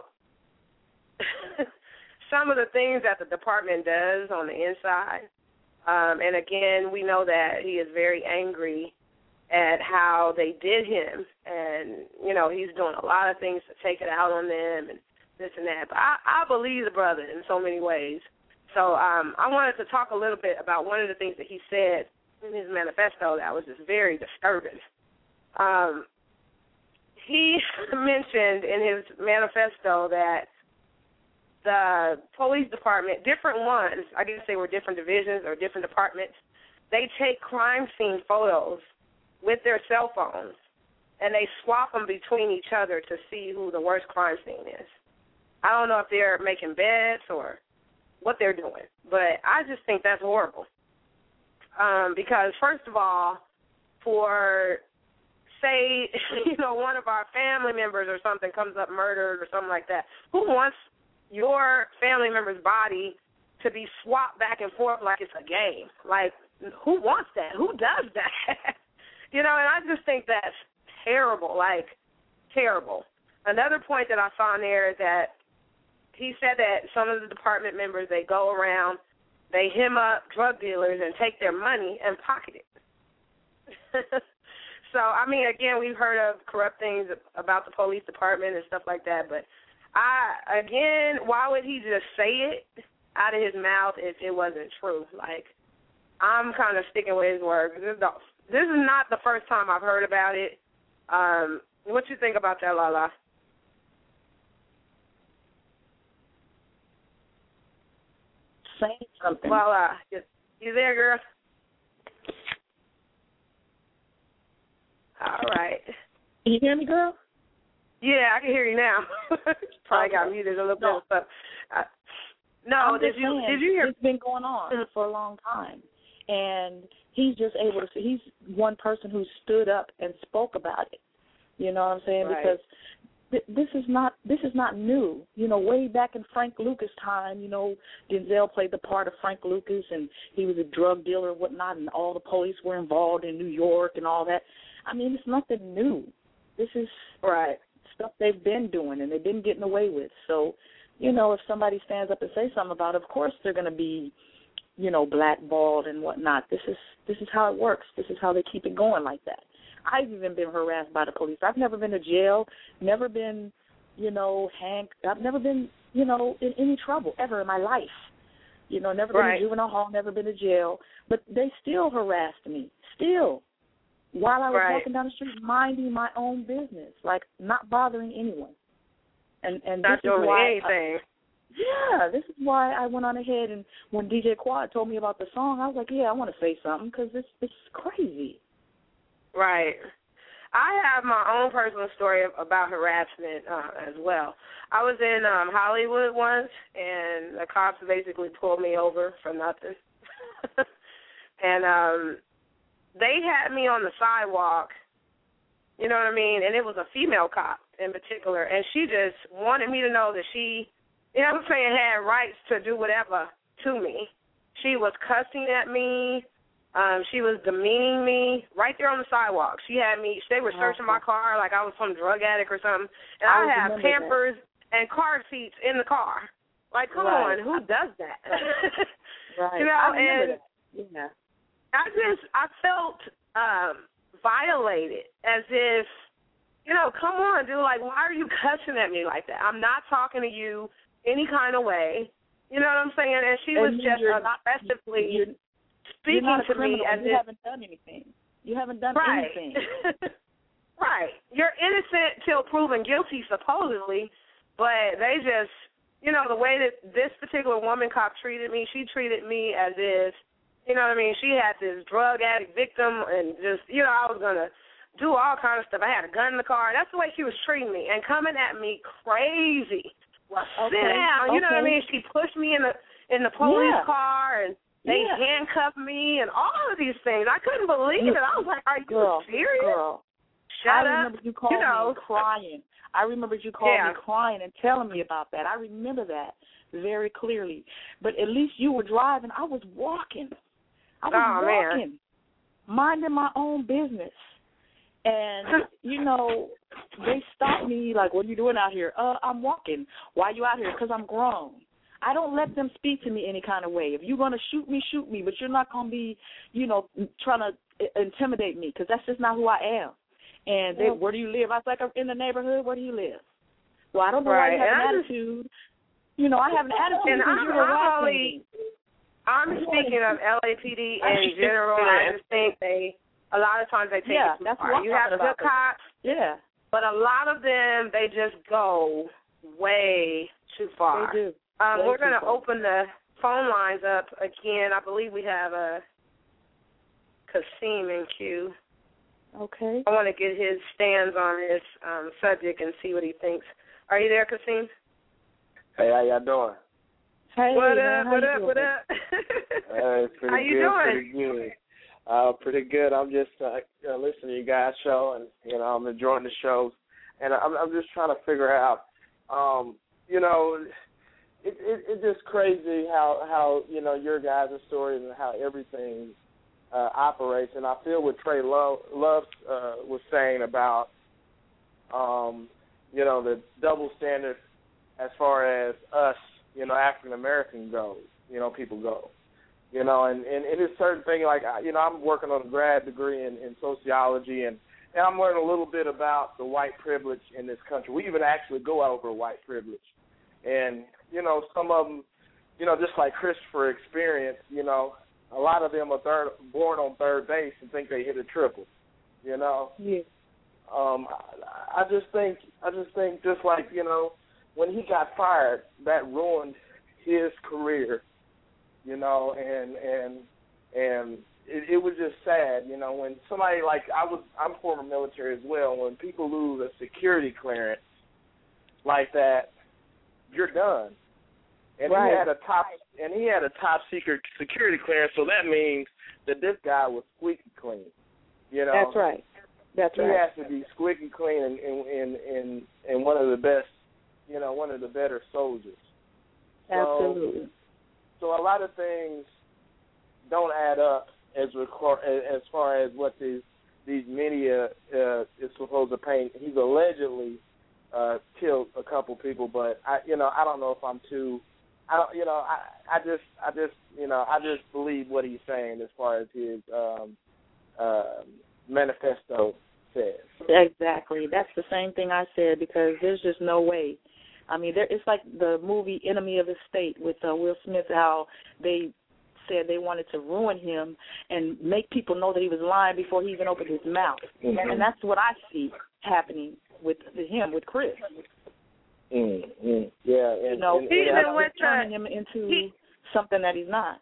some of the things that the department does on the inside. Um, and, again, we know that he is very angry at how they did him. And, you know, he's doing a lot of things to take it out on them and this and that. But I, I believe the brother in so many ways. So um, I wanted to talk a little bit about one of the things that he said in his manifesto that was just very disturbing. Um, he mentioned in his manifesto that the police department, different ones, I guess they were different divisions or different departments, they take crime scene photos with their cell phones and they swap them between each other to see who the worst crime scene is. I don't know if they're making bets or what they're doing, but I just think that's horrible. um, because first of all, for say, you know, one of our family members or something comes up murdered or something like that, who wants your family member's body to be swapped back and forth like it's a game? Like, who wants that? Who does that? You know, and I just think that's terrible, like, terrible. Another point that I saw in there is that he said that some of the department members, they go around, they hem up drug dealers and take their money and pocket it. So, I mean, again, we've heard of corrupt things about the police department and stuff like that, but I, again, why would he just say it out of his mouth if it wasn't true? Like, I'm kind of sticking with his word. This is, the, this is not the first time I've heard about it. Um, what you think about that, Lala? Say something. Lala, you, you there, girl? All right. Can you hear me, girl? Yeah, I can hear you now. Probably got muted a little no. bit. But, uh, no, I'm did you saying, did you hear? It's been going on for a long time, and he's just able to. He's one person who stood up and spoke about it. You know what I'm saying? Right. Because th- this is not this is not new. You know, way back in Frank Lucas' time, you know, Denzel played the part of Frank Lucas, and he was a drug dealer and whatnot, and all the police were involved in New York and all that. I mean, it's nothing new. This is right stuff they've been doing and they've been getting away with. So, you know, if somebody stands up and says something about it, of course they're going to be, you know, blackballed and whatnot. This is this is how it works. This is how they keep it going like that. I've even been harassed by the police. I've never been to jail, never been, you know, hanged. I've never been, you know, in any trouble ever in my life. You know, never been right. to juvenile hall, never been to jail. But they still harassed me, still. While I was right. walking down the street, minding my own business, like not bothering anyone, and and not this doing is why anything. I, yeah, this is why I went on ahead and when D J Quad told me about the song, I was like, yeah, I want to say something because it's it's crazy. Right. I have my own personal story about harassment uh, as well. I was in um, Hollywood once, and the cops basically pulled me over for nothing, and um. They had me on the sidewalk, you know what I mean, and it was a female cop in particular, and she just wanted me to know that she, you know what I'm saying, had rights to do whatever to me. She was cussing at me. Um, she was demeaning me right there on the sidewalk. She had me, they were searching my car like I was some drug addict or something, and I, I have Pampers that. and car seats in the car. Like, come right. on, who does that? right. You know, I and that. Yeah. I just, I felt um, violated, as if, you know, come on, dude, like, why are you cussing at me like that? I'm not talking to you any kind of way. You know what I'm saying? And she was and just aggressively you're, speaking you're not a to me as you if... haven't done anything. You haven't done right. anything. Right. You're innocent till proven guilty, supposedly, but they just, you know, the way that this particular woman cop treated me, she treated me as if, you know what I mean? She had this drug addict victim and just, you know, I was going to do all kind of stuff. I had a gun in the car. That's the way she was treating me and coming at me crazy. Well, okay. sit down. You okay. know what I mean? She pushed me in the in the police yeah. car and they yeah. handcuffed me and all of these things. I couldn't believe it. I was like, are you girl, serious? Girl. Shut I up. remember you calling you know. me crying. I remember you calling yeah. me crying and telling me about that. I remember that very clearly. But at least you were driving. I was walking. I was oh, walking, man. minding my own business. And, you know, they stopped me, like, what are you doing out here? Uh, I'm walking. Why are you out here? Because I'm grown. I don't let them speak to me any kind of way. If you're going to shoot me, shoot me, but you're not going to be, you know, trying to intimidate me because that's just not who I am. And they, where do you live? I was like, I'm in the neighborhood. Where do you live? Well, I don't know right. why you have and an I attitude. Just, you know, I have an attitude and because I'm, you're harassing only, me. I'm speaking of L A P D in general. I just think they, a lot of times they take yeah, it too that's far. What You have good cops, yeah, but a lot of them, they just go way too far. They do. Um, way we're going to far. open the phone lines up again. I believe we have a Kasim in queue. Okay. I want to get his stance on this um, subject and see what he thinks. Are you there, Kasim? Hey, how y'all doing? Hey, what man, up, what up, doing? what up? uh, it's pretty How you good, doing? pretty good. Uh, pretty good. I'm just uh, you know, listening to you guys' show, and you know I'm enjoying the shows, and I'm, I'm just trying to figure out, um, you know, it, it, it's just crazy how how you know your guys' stories and how everything uh, operates, and I feel what Trey Love, Love uh, was saying about, um, you know, the double standard as far as us, you know, African American goes, you know, people go. You know, and, and it is certain things like, you know, I'm working on a grad degree in, in sociology, and, and I'm learning a little bit about the white privilege in this country. We even actually go over white privilege. And, you know, some of them, you know, just like Christopher experienced, you know, a lot of them are third, born on third base and think they hit a triple, you know. Yeah. Um, I, I just think, I just think just like, you know, when he got fired, that ruined his career. You know, and and and it, it was just sad, you know, when somebody like I was, I'm former military as well. When people lose a security clearance like that, you're done. And right. he had a top, and he had a top secret security clearance, so that means that this guy was squeaky clean. You know, that's right. That's he right. has to be squeaky clean and and and and, and one of the best, you know, one of the better soldiers. Absolutely. So, So a lot of things don't add up as record, as far as what these these media uh, is supposed to paint. He's allegedly uh, killed a couple people, but I, you know, I don't know if I'm too. I don't, you know, I, I just, I just, you know, I just believe what he's saying as far as his um, uh, manifesto says. Exactly. That's the same thing I said, because there's just no way. I mean, there, it's like the movie Enemy of the State with uh, Will Smith, how they said they wanted to ruin him and make people know that he was lying before he even opened his mouth. Mm-hmm. And that's what I see happening with him, with Chris. Mm-hmm. Yeah. And, you know, and, he and even went turning him into he, something that he's not.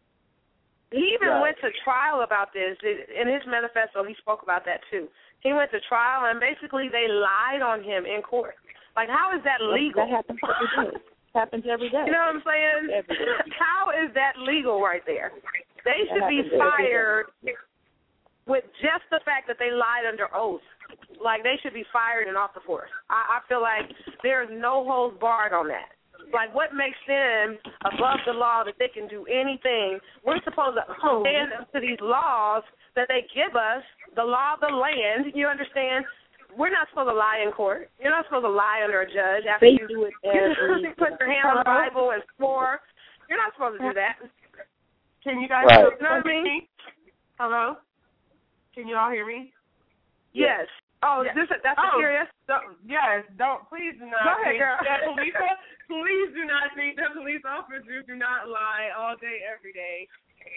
He even right. went to trial about this. In his manifesto, he spoke about that, too. He went to trial, and basically they lied on him in court. Like, how is that legal? That happens every day. happens every day. You know what I'm saying? How is that legal right there? They should that be fired with just the fact that they lied under oath. Like, they should be fired and off the force. I, I feel like there is no holds barred on that. Like, what makes them above the law that they can do anything? We're supposed to stand up to these laws that they give us, the law of the land, you understand? We're not supposed to lie in court. You're not supposed to lie under a judge after they you do it you put your hand on the Bible and swore. You're not supposed to do that. Can you guys right. you know what I mean? Hello? Can you all hear me? Yes. Oh, yes. This, that's oh, serious? Don't, yes, don't, please do not Go ahead, think girl. that police, please do not think that police officers do not lie all day, every day.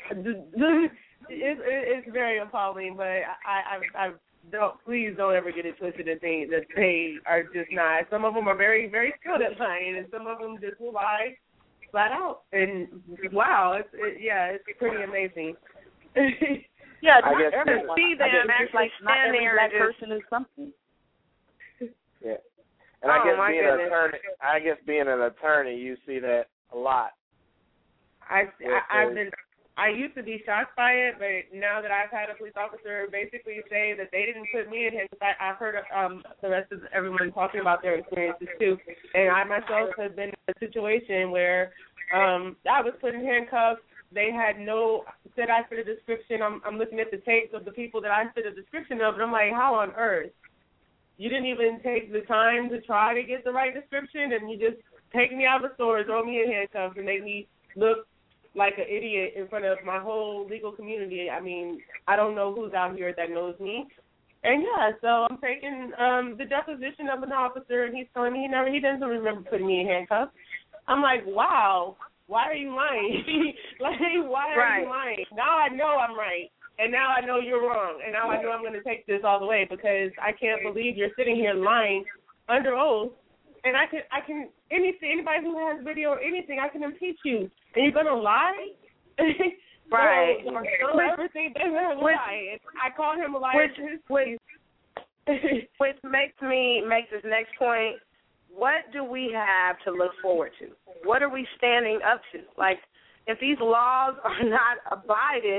It's, it's very appalling, but I, I, I don't, please don't ever get it twisted and think that they are just not. Some of them are very, very skilled at lying, and some of them just will lie flat out. And wow, it's, it, yeah, it's pretty amazing. Yeah, I not guess everyone. See them I guess actually like not standing every there black just, person is something. Yeah, and I Oh, guess my being goodness. an attorney, I guess being an attorney, you see that a lot. I, Yes, I I've been. I used to be shocked by it, but now that I've had a police officer basically say that they didn't put me in handcuffs, I, I've heard um, the rest of everyone talking about their experiences too. And I myself have been in a situation where um, I was put in handcuffs. They had no, said I fit a description. I'm, I'm looking at the tapes of the people that I fit a description of, and I'm like, how on earth? You didn't even take the time to try to get the right description, and you just take me out of the store, throw me in handcuffs, and make me look like an idiot in front of my whole legal community. I mean, I don't know who's out here that knows me. And yeah, so I'm taking um, the deposition of an officer, and he's telling me he never, he doesn't remember putting me in handcuffs. I'm like, wow, why are you lying? Like, why are right. you lying? Now I know I'm right, and now I know you're wrong, and now I know I'm going to take this all the way because I can't believe you're sitting here lying under oath. And I can, I can, anything, anybody who has video or anything, I can impeach you. And you're gonna lie? Right. So, don't ever think they're gonna lie. I call him a liar. Which, which, which makes me make this next point. What do we have to look forward to? What are we standing up to? Like, if these laws are not abided,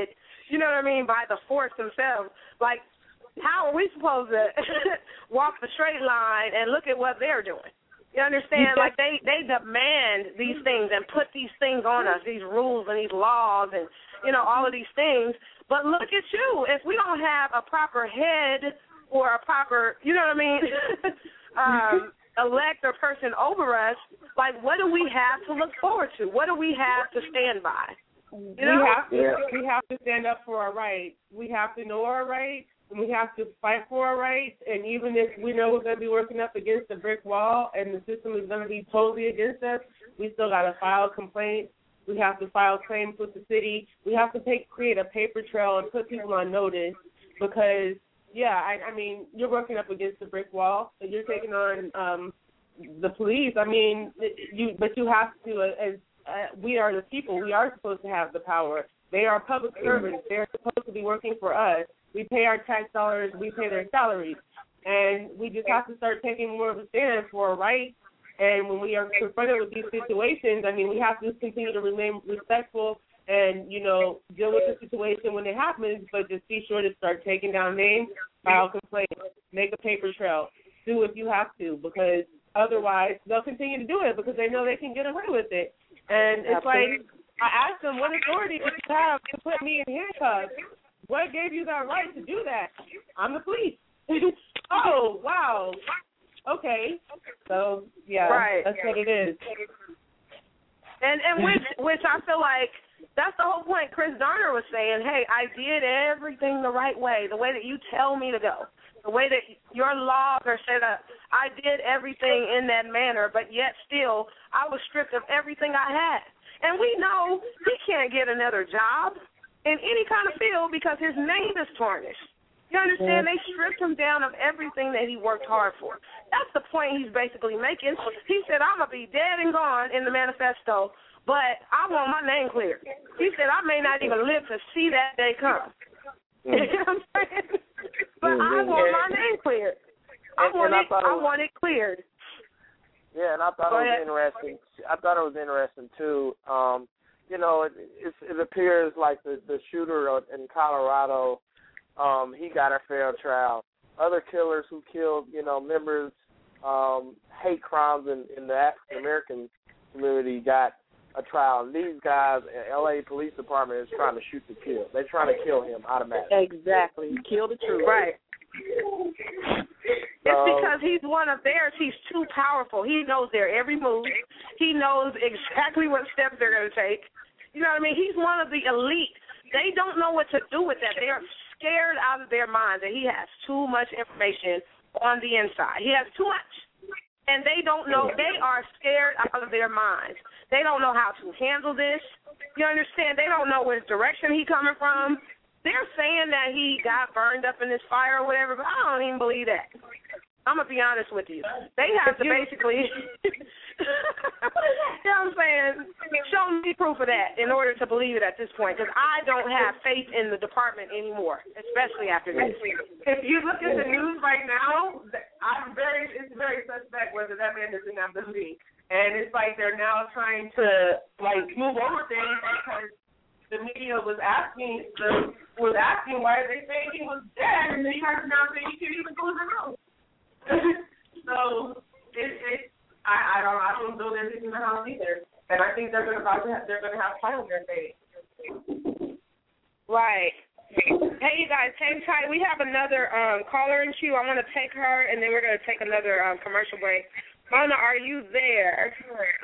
you know what I mean, by the force themselves. Like, how are we supposed to walk the straight line and look at what they're doing? You understand? Like, they, they demand these things and put these things on us, these rules and these laws and, you know, all of these things. But look at you. If we don't have a proper head or a proper, you know what I mean, um, elect or person over us, like, what do we have to look forward to? What do we have to stand by? You know? We have to, yeah. we have to stand up for our rights. We have to know our rights, and we have to fight for our rights. And even if we know we're going to be working up against a brick wall and the system is going to be totally against us, we still got to file complaints. We have to file claims with the city. We have to take, create a paper trail and put people on notice because, yeah, I, I mean, you're working up against a brick wall, and you're taking on um, the police. I mean, you, but you have to, as uh, we are the people, we are supposed to have the power. They are public servants. They're supposed to be working for us. We pay our tax dollars. We pay their salaries. And we just have to start taking more of a stand for our rights. And when we are confronted with these situations, I mean, we have to continue to remain respectful and, you know, deal with the situation when it happens, but just be sure to start taking down names, file complaints, make a paper trail, sue if you have to, because otherwise they'll continue to do it because they know they can get away with it. And it's Absolutely. like, I asked them, what authority do you have to put me in handcuffs? What gave you that right to do that? I'm the police. Oh, wow. Okay. So, yeah, right. that's what it is. And and which which I feel like that's the whole point. Chris Darner was saying, hey, I did everything the right way, the way that you tell me to go, the way that your laws are set up. I did everything in that manner, but yet still I was stripped of everything I had. And we know he can't get another job in any kind of field because his name is tarnished. You understand? They stripped him down of everything that he worked hard for. That's the point he's basically making. He said, I'm going to be dead and gone in the manifesto, but I want my name cleared. He said, I may not even live to see that day come. Mm. You know what I'm saying? But mm-hmm. I want my name cleared. I and, want and it I, I want it cleared. Yeah, and I thought Go it was ahead. interesting. I thought it was interesting, too. Um, you know, it, it, it appears like the, the shooter in Colorado, Um, he got a fair trial. Other killers who killed, you know, members, um, hate crimes in, in the African American community got a trial. And these guys, L A Police Department is trying to shoot to kill. They're trying to kill him automatically. Exactly. Kill the truth. Right. So, it's because he's one of theirs. He's too powerful. He knows their every move. He knows exactly what steps they're going to take. You know what I mean? He's one of the elite. They don't know what to do with that. They are scared out of their minds that he has too much information on the inside. He has too much. And they don't know. They are scared out of their minds. They don't know how to handle this. You understand? They don't know which direction he's coming from. They're saying that he got burned up in this fire or whatever, but I don't even believe that. I'm going to be honest with you. They have to basically, you know what I'm saying, show me proof of that in order to believe it at this point, because I don't have faith in the department anymore, especially after this. If you look at the news right now, I'm very, it's very suspect whether that man is in that building. And it's like they're now trying to, like, move over things because the media was asking, the, was asking why are they saying he was dead, and they have now saying he can't even go in the room. So it, it, I, I don't, I don't know they're in the house either, and I think they're going to have, they're going to have trial their face. Right. Hey, you guys, hang tight. We have another um, caller in queue. I want to take her, and then we're going to take another um, commercial break. Mona, are you there?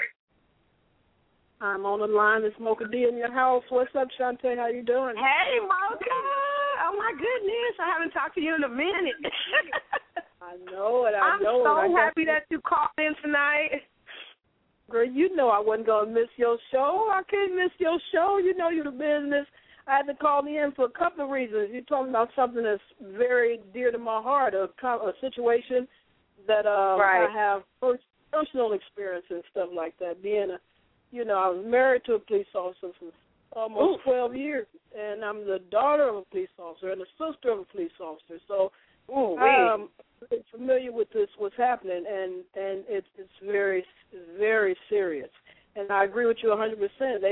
I'm on the line. It's Mocha D in your house. What's up, Shantae? How you doing? Hey, Mocha. Oh, my goodness. I haven't talked to you in a minute. I know it. I I'm know so it. happy that you called in tonight. Girl, you know I wasn't going to miss your show. I can't miss your show. You know you're the business. I had to call me in for a couple of reasons. You're talking about something that's very dear to my heart, a, a situation that um, right. I have first, personal experience and stuff like that. Being a, you know, I was married to a police officer for almost Ooh. twelve years, and I'm the daughter of a police officer and the sister of a police officer. So Ooh, I'm familiar with this, what's happening, and, and it's it's very, very serious. And I agree with you one hundred percent. They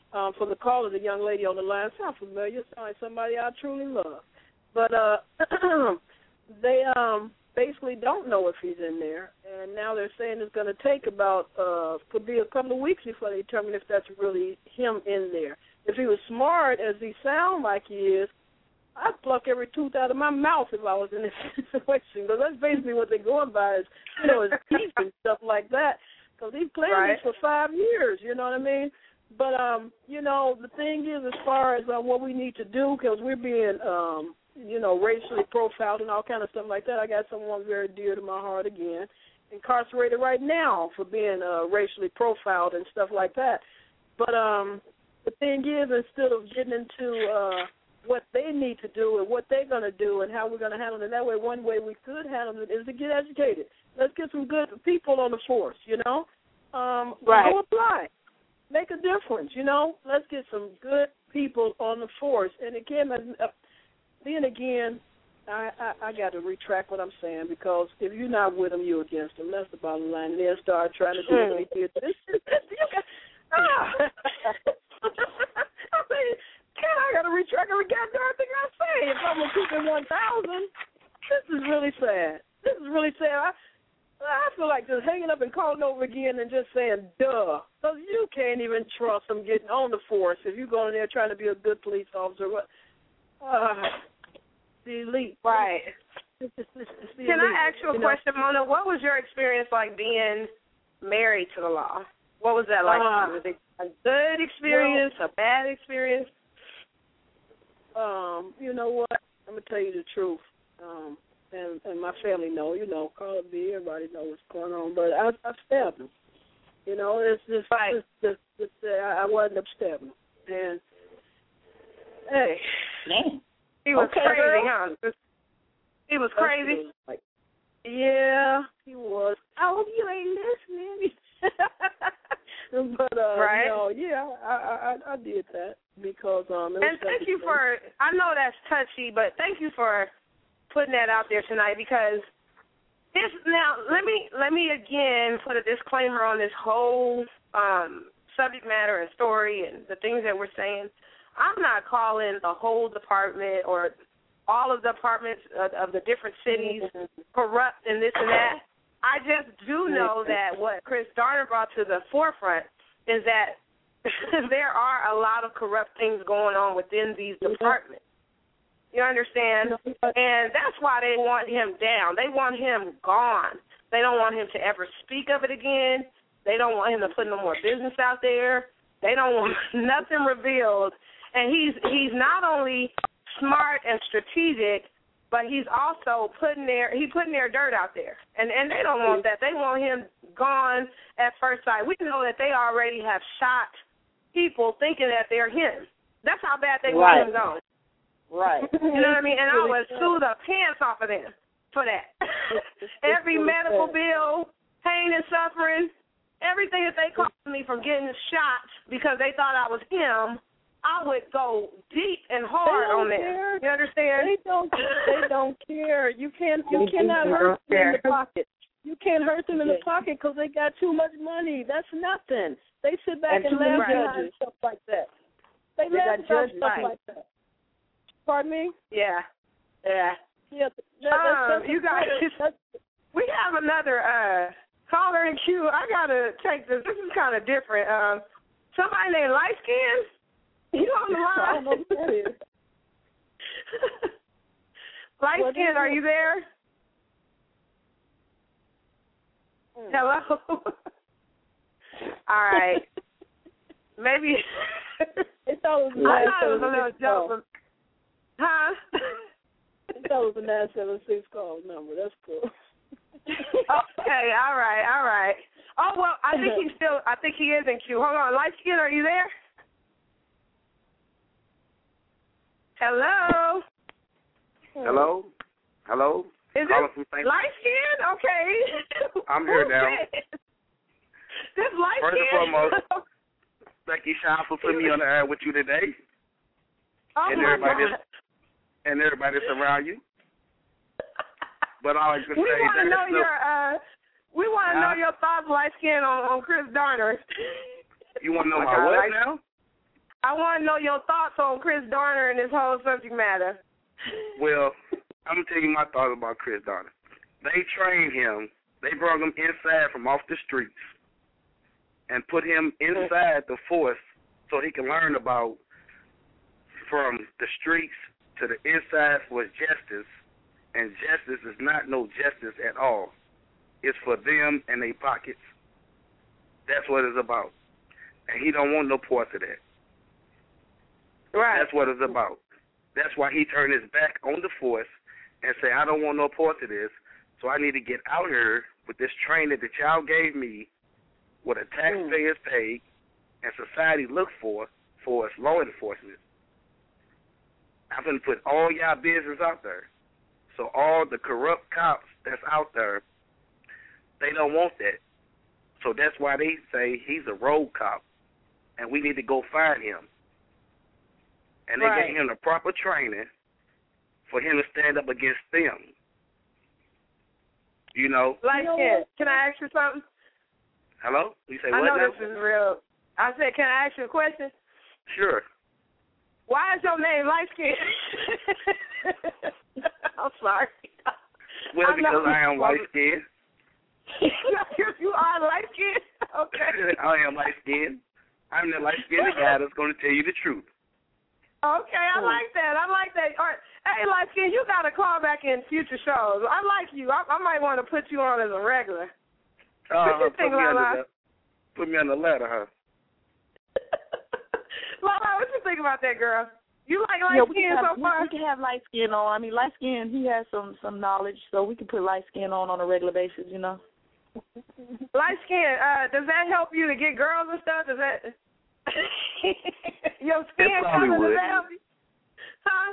um, for the caller, the young lady on the line. Sound familiar? Sound like somebody I truly love. But uh, they um, basically don't know if he's in there, and now they're saying it's going to take about uh, could be a couple of weeks before they determine if that's really him in there. If he was smart, as he sounds like he is, I'd pluck every tooth out of my mouth if I was in this situation. Because that's basically what they're going by is, you know, his teeth and stuff like that. Because he's playing right. this for five years, you know what I mean? But, um, you know, the thing is, as far as uh, what we need to do, because we're being, um, you know, racially profiled and all kind of stuff like that. I got someone very dear to my heart again, incarcerated right now for being uh, racially profiled and stuff like that. But um, the thing is, instead of getting into uh, what they need to do and what they're going to do and how we're going to handle it that way, one way we could handle it is to get educated. Let's get some good people on the force, you know. Um, right. Go apply. Make a difference, you know. Let's get some good people on the force. And again, uh, then again, I, I, I got to retract what I'm saying, because if you're not with them, you're against them. That's the bottom line. And they'll start trying to do what they did. This, this, this, you got, ah. I mean, can I got to retract every goddamn thing I say if I'm going to keep it one thousand. This is really sad. This is really sad. I, I feel like just hanging up and calling over again and just saying, duh. Because you can't even trust them getting on the force if you're going in there trying to be a good police officer. What? Uh, the elite. Right. It's, it's, it's the Can elite, I ask you a you question, know? Mona? What was your experience like being married to the law? What was that like? Uh, was it a good experience, well, a bad experience? Um, you know what? I'm going to tell you the truth. Um, and, and my family know, you know, Carla B, everybody knows what's going on. But I, I stabbed him. You know, it's just, right. it's, it's, it's, uh, I wasn't up stabbing him. And, hey. Damn. He was okay, crazy, girl. huh? He was crazy? Like, yeah, he was. I hope you ain't listening. but, uh, right. you know, yeah, I, I, I did that because, um, it was and thank you for, I know that's touchy, but thank you for putting that out there tonight, because this, now, let me, let me again put a disclaimer on this whole um, subject matter and story and the things that we're saying. I'm not calling the whole department or all of the departments of, of the different cities corrupt and this and that. I just do know that what Chris Darner brought to the forefront is that there are a lot of corrupt things going on within these departments. You understand? And that's why they want him down. They want him gone. They don't want him to ever speak of it again. They don't want him to put no more business out there. They don't want nothing revealed. And he's he's not only smart and strategic, but he's also putting their he putting their dirt out there. And and they don't want that. They want him gone at first sight. We know that they already have shot people thinking that they're him. That's how bad they right. want him gone. Right. You know what I mean? And I would sue the pants off of them for that. Every medical bill, pain and suffering, everything that they caused me from getting shot because they thought I was him, I would go deep and hard on them. Care. You understand? They don't. They don't care. You can't. You cannot hurt them in the pocket. You can't hurt them in the pocket because they got too much money. That's nothing. They sit back and, and laugh at stuff like that. They, they laugh at stuff right. like that. Pardon me? Yeah. Yeah. Yeah. That, um, that's, that's you guys, we have another uh, caller in queue. I gotta take this. This is kind of different. Um, somebody named Light Skin. You on the line? I don't know who that is. Light what Skin, are you there? Mm. Hello. All right. Maybe. It's always I thought it was a little joke. Huh? That was a nine seven six call number. That's cool. Okay, all right, all right. Oh well, I think he's still. I think he is in queue. Hold on, Light Skin, are you there? Hello. Hello. Hello. Is it Light Skin? Okay. I'm here now. This Light First Skin. and foremost, thank you, Sean, for putting me on the air with you today. Oh and my everybody God. And everybody that's around you. But all I can we say want to that know no, your uh, we want to uh, know your thoughts, Light Skin, on, on Chris Darner. You want to know oh my God, what Light, now? I want to know your thoughts on Chris Dorner and this whole subject matter. Well, I'm going to tell you my thoughts about Chris Dorner. They trained him. They brought him inside from off the streets and put him inside the force so he can learn about from the streets to the inside was justice, and justice is not no justice at all. It's for them and their pockets. That's what it's about. And he don't want no parts of that. Right. That's what it's about. That's why he turned his back on the force and say, I don't want no parts of this, so I need to get out here with this training that y'all gave me, what the taxpayers mm. paid, and society look for, for its law enforcement. I'm going to put all y'all business out there. So all the corrupt cops that's out there, they don't want that. So that's why they say he's a rogue cop, and we need to go find him. And they right. gave him the proper training for him to stand up against them. You know? Like, can, can I ask you something? Hello? You say I what know now? this is real. I said, can I ask you a question? Sure. Why is your name light skin? I'm sorry. Well, because I, I am light skinned. You are light skinned? Okay. I am light skinned. I'm the light skinned guy that's going to tell you the truth. Okay, I like that. I like that. All right. Hey, light skin, you got to call back in future shows. I like you. I, I might want to put you on as a regular. Uh, what you put, think, me Lala? The, put me on the ladder, huh? Lala, what you think about that, girl? You like light yeah, skin have, so far? We, we can have light skin on. I mean, light skin, he has some, some knowledge, so we can put light skin on on a regular basis, you know? Light skin, uh, does that help you to get girls and stuff? Does that... Your skin color, does that help you? Huh?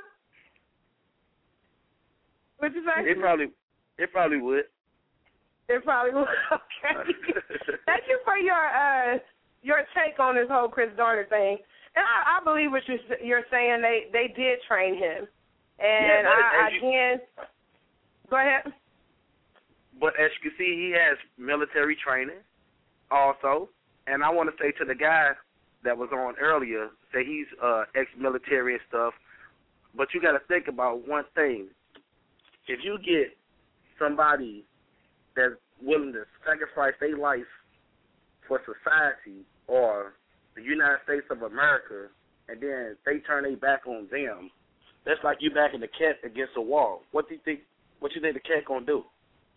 What'd you say? It probably, it probably would. It probably would. Okay. Thank you for your uh, your take on this whole Chris Dorner thing. And I, I believe what you're, you're saying. They they did train him. And yeah, I, you, again, go ahead. But as you can see, he has military training also. And I want to say to the guy that was on earlier, say he's uh, ex-military and stuff. But you got to think about one thing. If you get somebody that's willing to sacrifice their life for society or the United States of America, and then they turn their back on them, that's like you backing the cat against a wall. What do you think? What you think the cat gonna do?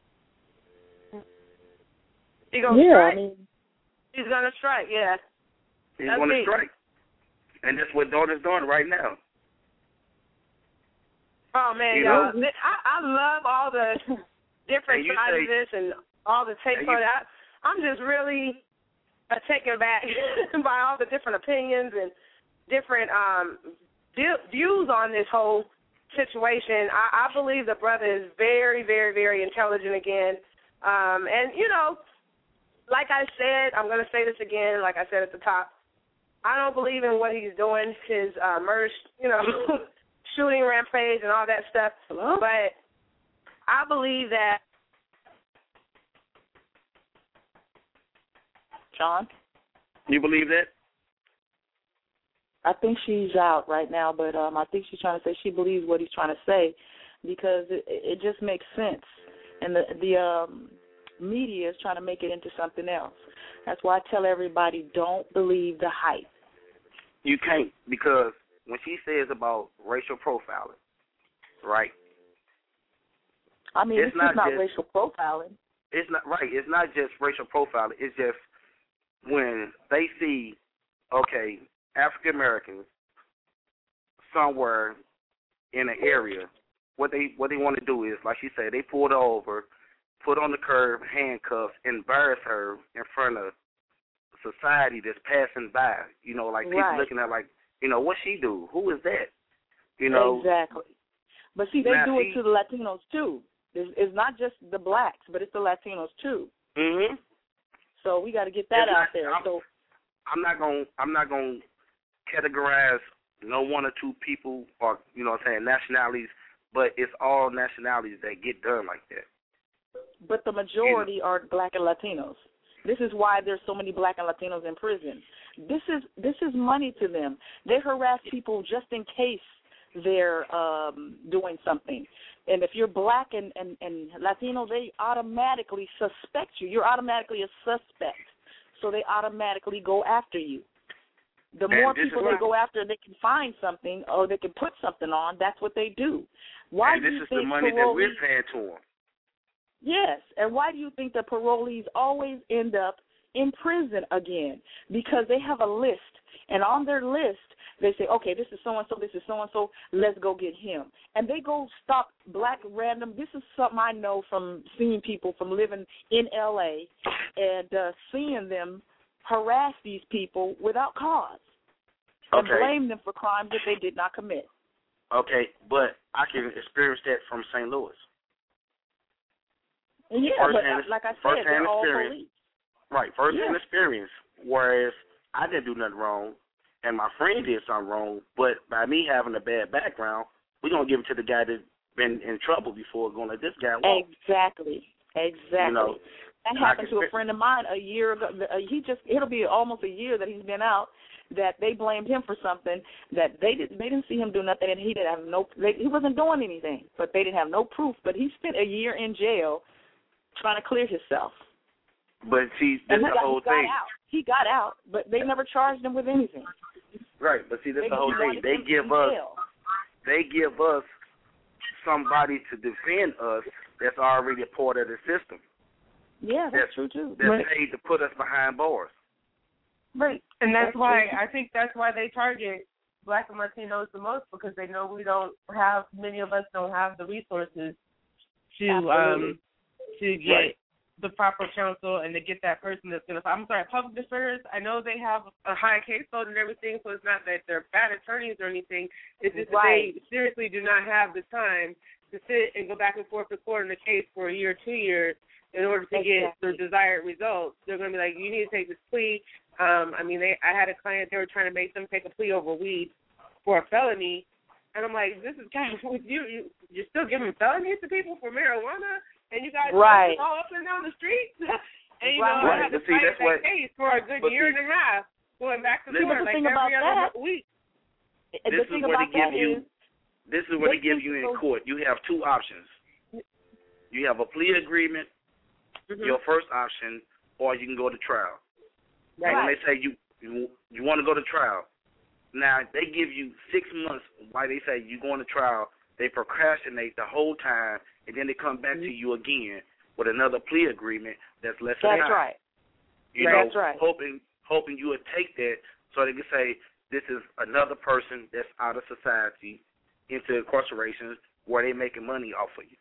He gonna yeah, strike. I mean, He's gonna strike. Yeah. He's That's gonna me. strike, and that's what Dorner's doing right now. Oh man, you y'all! know? I, I love all the different sides of this and all the takes on it. I, I'm just really uh, taken aback by all the different opinions and different um, views on this whole situation. I, I believe the brother is very, very, very intelligent again. Um, and, you know, like I said, I'm going to say this again, like I said at the top, I don't believe in what he's doing, his uh, murder, you know, shooting rampage and all that stuff. Hello? But I believe that. John? You believe that? I think she's out right now, but um, I think she's trying to say she believes what he's trying to say because it, it just makes sense. And the, the um, media is trying to make it into something else. That's why I tell everybody, don't believe the hype. You can't, because when she says about racial profiling, right? I mean, it's it's not just not just, racial profiling. It's not right. It's not just racial profiling. It's just when they see, okay, African Americans somewhere in an area, what they what they want to do is, like she said, they pulled her over, put on the curb, handcuffs, embarrass her in front of society that's passing by. You know, like people Right. looking at her like, you know, what she do? Who is that? You know, exactly. But see, they now do she, it to the Latinos too. It's, it's not just the blacks, but it's the Latinos too. Mhm. So we got to get that It's out not- there. I'm, So I'm not gonna I'm not gonna categorize no one or two people or, you know what I'm saying, nationalities, but it's all nationalities that get done like that. But the majority you know. are black and Latinos. This is why there's so many black and Latinos in prison. This is this is money to them. They harass people just in case they're um, doing something. And if you're black and, and, and Latino, they automatically suspect you. You're automatically a suspect. So they automatically go after you. The more people they go after, they can find something or they can put something on. That's what they do. Why and do this you is think the money parolees, that we're paying to them. Yes, and why do you think the parolees always end up in prison again? Because they have a list, and on their list, they say, okay, this is so-and-so, this is so-and-so, let's go get him. And they go stop black random. This is something I know from seeing people, from living in L A and uh, seeing them harass these people without cause and Okay. blame them for crimes that they did not commit. Okay, but I can experience that from Saint Louis. Yeah, First-hand- but like I said, first-hand they're all experience. police. Right, first-hand Yeah. experience, whereas I didn't do nothing wrong and my friend did something wrong, but by me having a bad background, we're going to give it to the guy that's been in trouble before going like this guy walk. Exactly, exactly. You know, that happened to a friend of mine a year ago. He just, it'll be almost a year that he's been out, that they blamed him for something that they didn't, they didn't see him do nothing, and he didn't have no, they, he wasn't doing anything, but they didn't have no proof. But he spent a year in jail trying to clear himself. But see, And that's he the got, whole he got thing. out. He got out, but they never charged him with anything. Right, but see, that's They the whole just thing. wanted They him give in us, jail. they give us somebody to defend us that's already a part of the system. Yeah, that's, that's true too. That's Right. paid to put us behind bars. Right, and that's, That's why true. I think that's why they target Black and Latinos the most, because they know we don't have, many of us don't have the resources to Absolutely. um to get Right. the proper counsel and to get that person that's going to. I'm sorry, public defenders. I know they have a high caseload and everything, so it's not that they're bad attorneys or anything. It's just Right. that they seriously do not have the time to sit and go back and forth to court in a case for a year, two years, in order to Exactly. get the desired results. They're going to be like, you need to take this plea. Um, I mean, they. I had a client, they were trying to make them take a plea over weed for a felony, and I'm like, this is kind of with you. you you're still giving felonies to people for marijuana, and you guys Right. all up and down the street. And you Right. know, I had to But see, fight that's that what- case for a good but year see- and a half, going back to Listen, court the like thing every about other that- week. The This thing is what about they give that you. is, This is what they they give think you in so- court. You have two options. You have a plea agreement, Mm-hmm. your first option, or you can go to trial. Right. And when they say you you, you want to go to trial, now they give you six months. Why they say you going to trial? They procrastinate the whole time, and then they come back Mm-hmm. to you again with another plea agreement that's less than that's time. right. You Right. know, That's right. hoping hoping you would take that so they can say this is another person that's out of society into incarceration where they making money off of you.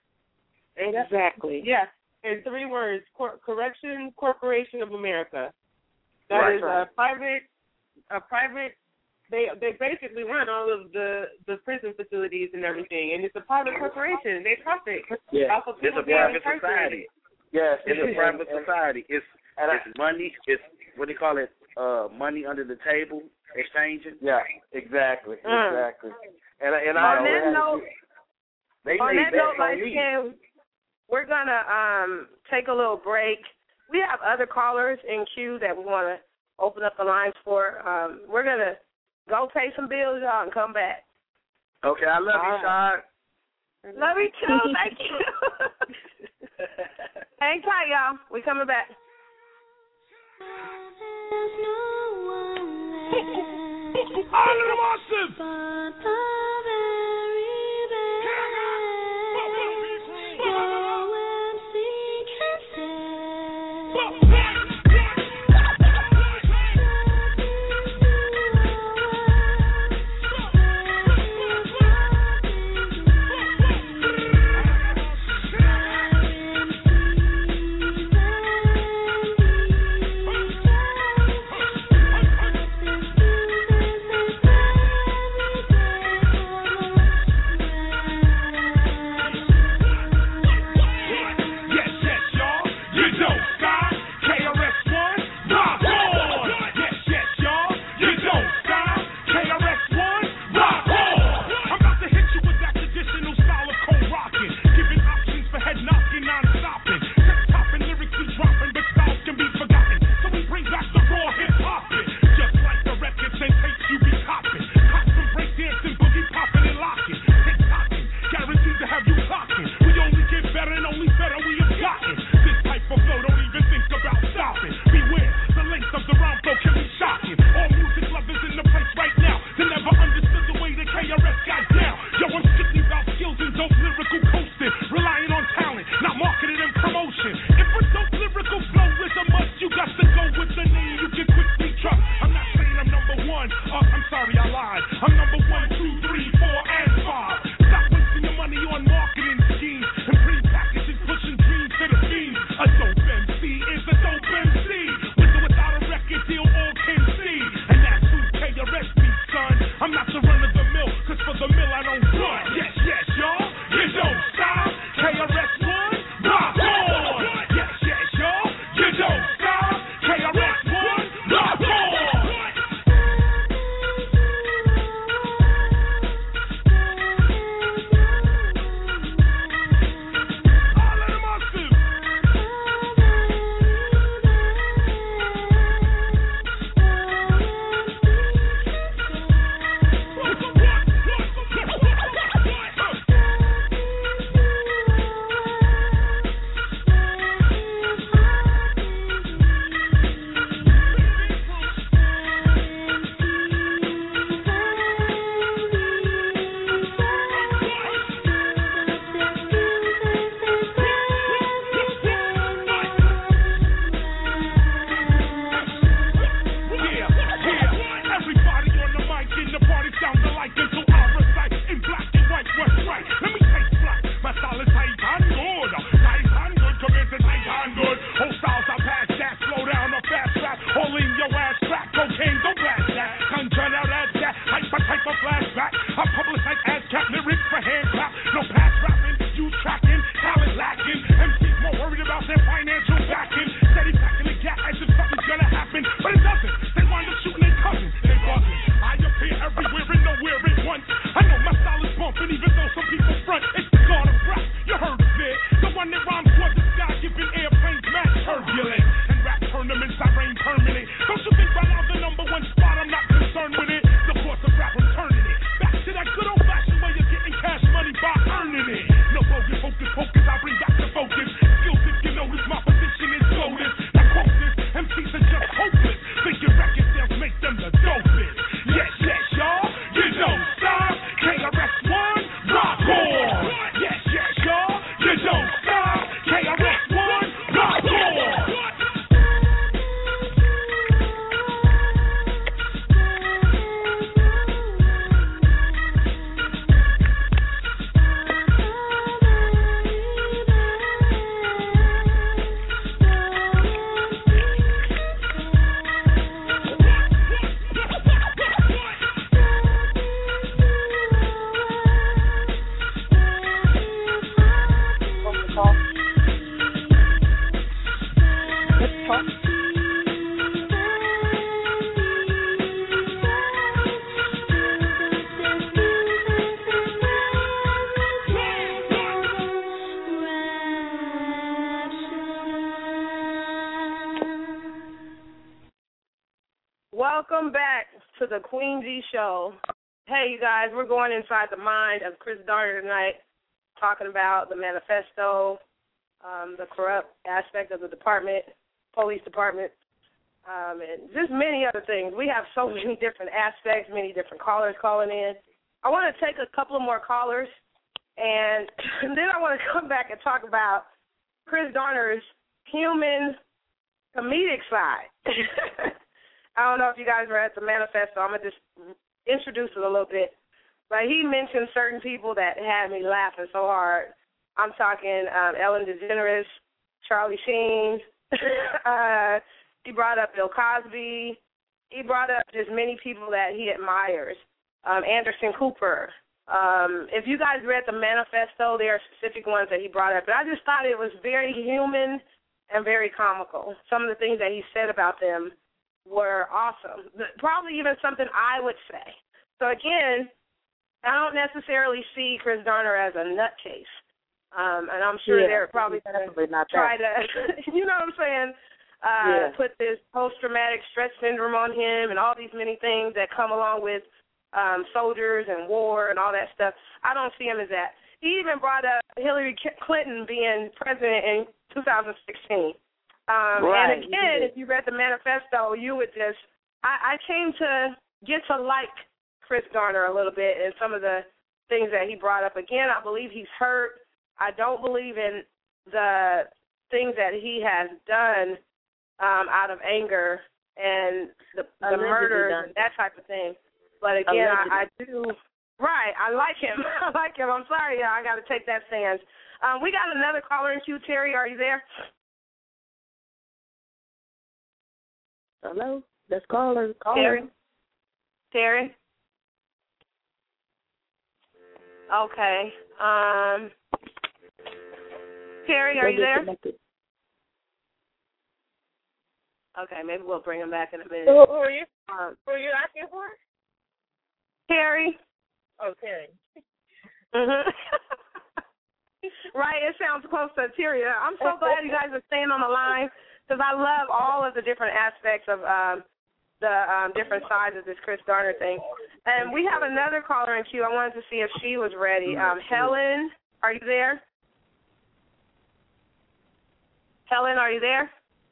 Exactly. Yeah, in three words, Cor- Correction Corporation of America. That Right. is a private, a private. They they basically run all of the the prison facilities and everything, and it's a private corporation. They profit Yeah. off of It's people a being private incarcerated. society. Yes, It's and- a private and- society. It's and I- it's money. It's what do you call it? Uh, money under the table exchanging. Yeah, exactly, Mm. exactly. And and I On know that note, They on made that that note, on like me. again, we're gonna um take a little break. We have other callers in queue that we want to open up the lines for. Um, we're gonna go pay some bills, y'all, and come back. Okay, I love All you, Shad. Love you too. Thank you. Hang tight, y'all. We coming back. Every day. marketing scheme and pretty packaging pushing dreams to the beam. A dope M C is a dope M C. With or without a record deal, all can see. And that's who K R S be, son. I'm not the run of the mill, cause for the mill I don't run. Yes, yes, y'all, you don't stop. K R S One, rock on. Yes, yes, y'all, you don't stop. K R S One, rock on. Welcome back to the Queen G Show. Hey, you guys, we're going inside the mind of Chris Darner tonight, talking about the manifesto, um, the corrupt aspect of the department, police department, um, and just many other things. We have so many different aspects, many different callers calling in. I want to take a couple of more callers, and then I want to come back and talk about Chris Darner's human comedic side. I don't know if you guys were at the manifesto. I'm going to just introduce it a little bit. But he mentioned certain people that had me laughing so hard. I'm talking um, Ellen DeGeneres, Charlie Sheen. uh, he brought up Bill Cosby. He brought up just many people that he admires. Um, Anderson Cooper. Um, if you guys read the manifesto, there are specific ones that he brought up. But I just thought it was very human and very comical. Some of the things that he said about them were awesome. Probably even something I would say. So, again, I don't necessarily see Chris Darner as a nutcase. Um, and I'm sure yeah, they're probably going to try to, you know what I'm saying, uh, yeah. put this post-traumatic stress syndrome on him and all these many things that come along with um, soldiers and war and all that stuff. I don't see him as that. He even brought up Hillary Clinton being president in two thousand sixteen. Um, right. And again, if you read the manifesto, you would just, I, I came to get to like Chris Darner a little bit and some of the things that he brought up. Again, I believe he's hurt. I don't believe in the things that he has done um, out of anger and the, the murders and that type of thing. But again, I, I do Right. I like him. I like him. I'm sorry, y'all. I got to take that stance. Um, we got another caller in queue. Terry, are you there? Hello? Let's call her. Call Terry? her. Terry? Okay. Um, Terry, are you there? Okay, maybe we'll bring him back in a minute. Who, who are you? Um, who are you asking for? Terry. Oh, Terry. Mhm. Right, it sounds close to Terry. I'm so glad you guys are staying on the line because I love all of the different aspects of um, the um, different sides of this Chris Garner thing. And we have another caller in queue. I wanted to see if she was ready. Um, Helen, are you there? Helen, are you there?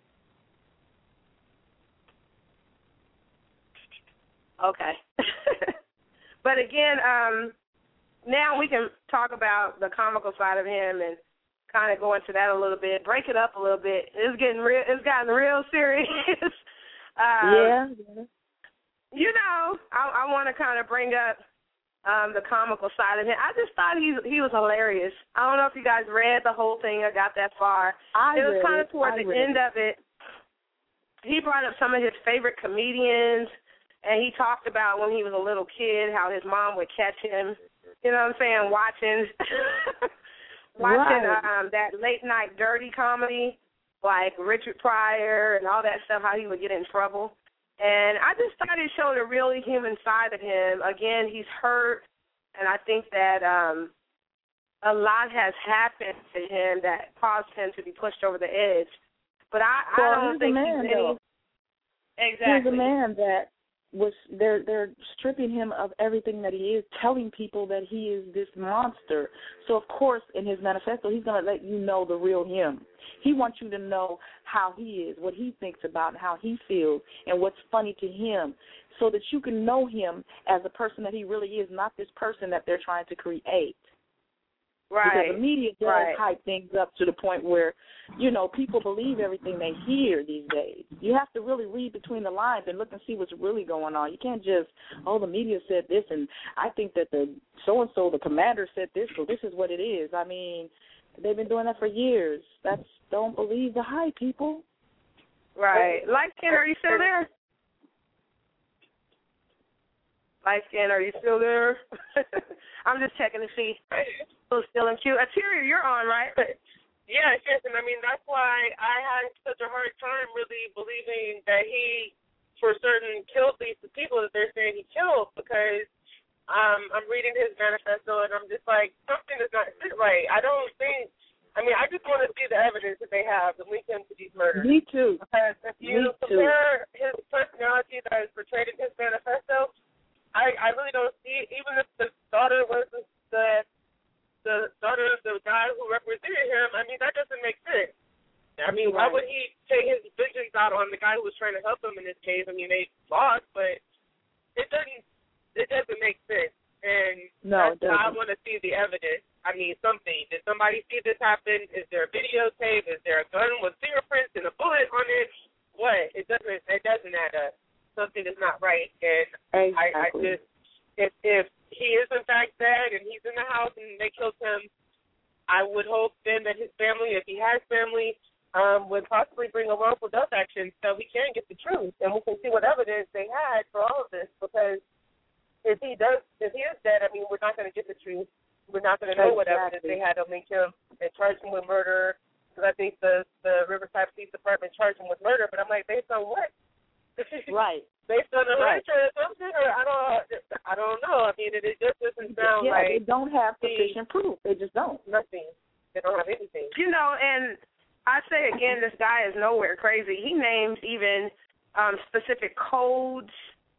Okay. But again, um, now we can talk about the comical side of him and kind of go into that a little bit, break it up a little bit. It's getting real. It's gotten real serious. um, yeah. You know, I, I want to kind of bring up um, the comical side of him. I just thought he he was hilarious. I don't know if you guys read the whole thing or got that far. I it was kind of it. toward I the read end it. of it. He brought up some of his favorite comedians. And he talked about when he was a little kid how his mom would catch him, you know what I'm saying, watching watching right. um, that late night dirty comedy like Richard Pryor and all that stuff, how he would get in trouble. And I just thought it showed a really human side of him. Again, he's hurt, and I think that um, a lot has happened to him that caused him to be pushed over the edge. But I, well, I don't think man, he's any. though. Exactly. He's a man that was they're they're stripping him of everything that he is, telling people that he is this monster. So of course, in his manifesto, he's going to let you know the real him. He wants you to know how he is, what he thinks about, and how he feels, and what's funny to him, so that you can know him as a person that he really is, not this person that they're trying to create. Right. Because the media does right. hype things up to the point where, you know, people believe everything they hear these days. You have to really read between the lines and look and see what's really going on. You can't just, oh, the media said this, and I think that the so-and-so, the commander said this, so this is what it is. I mean, they've been doing that for years. That's don't believe the hype, people. Right. Light Skin, are you still there? Light Skin, are you still there? I'm just checking to see who's still in queue. Ateria, you're on, right? Yeah, yes, and I mean, that's why I had such a hard time really believing that he, for certain, killed these people that they're saying he killed, because um, I'm reading his manifesto, and I'm just like, something does not sit right. I don't think, I mean, I just want to see the evidence that they have to link him to these murders. Me too. Because if you Me compare too. his personality that is portrayed in his manifesto, I, I really don't see, even if the daughter was the, the the daughter of the guy who represented him, I mean, that doesn't make sense. I mean, why would he take his vengeance out on the guy who was trying to help him in this case? I mean, they lost, but it doesn't it doesn't make sense. And no, that's why I want to see the evidence. I mean, something. Did somebody see this happen? Is there a videotape? Is there a gun with fingerprints and a bullet on it? What? It doesn't it doesn't add up. Something is not right. And exactly. I, I just if if he is in fact dead and he's in the house and they killed him, I would hope then that his family, if he has family, um, would possibly bring a wrongful death action so we can get the truth and we can see what evidence they had for all of this. Because if he does, if he is dead, I mean, we're not going to get the truth. We're not going to know what evidence they had to link him and charge him with murder. Because I think the the Riverside Police Department charged him with murder. But I'm like, based on what? Right. Based on the right. literature or something, or I don't, I don't know. I mean, it, it just doesn't sound yeah, like they don't have sufficient proof. They just don't. Nothing. They don't have anything. You know, and I say again, this guy is nowhere crazy. He names even um, specific codes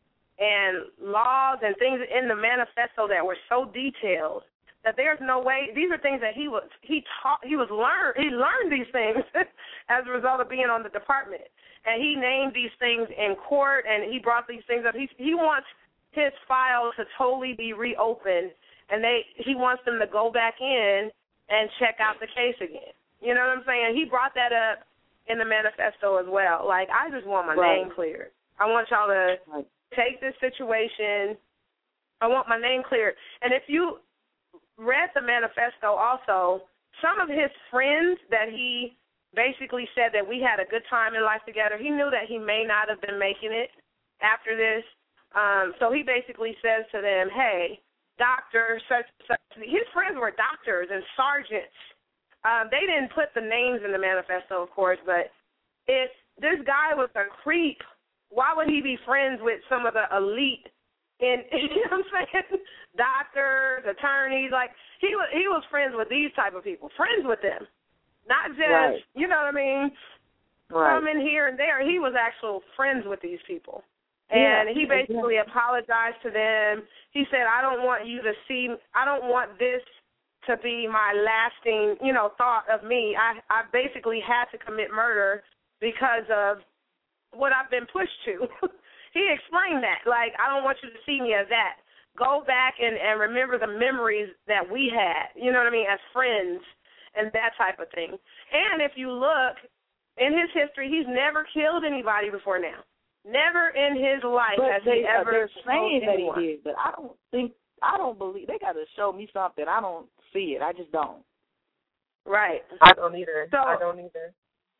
and laws and things in the manifesto that were so detailed that there's no way. These are things that he was he taught. He was learned. He learned these things as a result of being on the department. And he named these things in court, and he brought these things up. He he wants his file to totally be reopened, and they he wants them to go back in and check out the case again. You know what I'm saying? He brought that up in the manifesto as well. Like, I just want my right. name cleared. I want y'all to right. take this situation I want my name cleared. And if you read the manifesto also, some of his friends that he basically said that we had a good time in life together, he knew that he may not have been making it after this. Um, so he basically says to them, hey, doctor, such, such, his friends were doctors and sergeants. Um, they didn't put the names in the manifesto, of course, but if this guy was a creep, why would he be friends with some of the elite and, you know what I'm saying, doctors, attorneys? Like, he was, he was friends with these type of people, friends with them, not just, right. you know what I mean, right. coming here and there. He was actual friends with these people. And yeah, he basically yeah. apologized to them. He said, I don't want you to see, I don't want this to be my lasting, you know, thought of me. I, I basically had to commit murder because of what I've been pushed to. He explained that. Like, I don't want you to see me as that. Go back and, and remember the memories that we had, you know what I mean, as friends and that type of thing. And if you look, in his history, he's never killed anybody before now. Never in his life but has they, he ever. They're saying that anyone. he did, but I don't think. I don't believe. They got to show me something. I don't see it. I just don't. Right. I don't either. So, I don't either.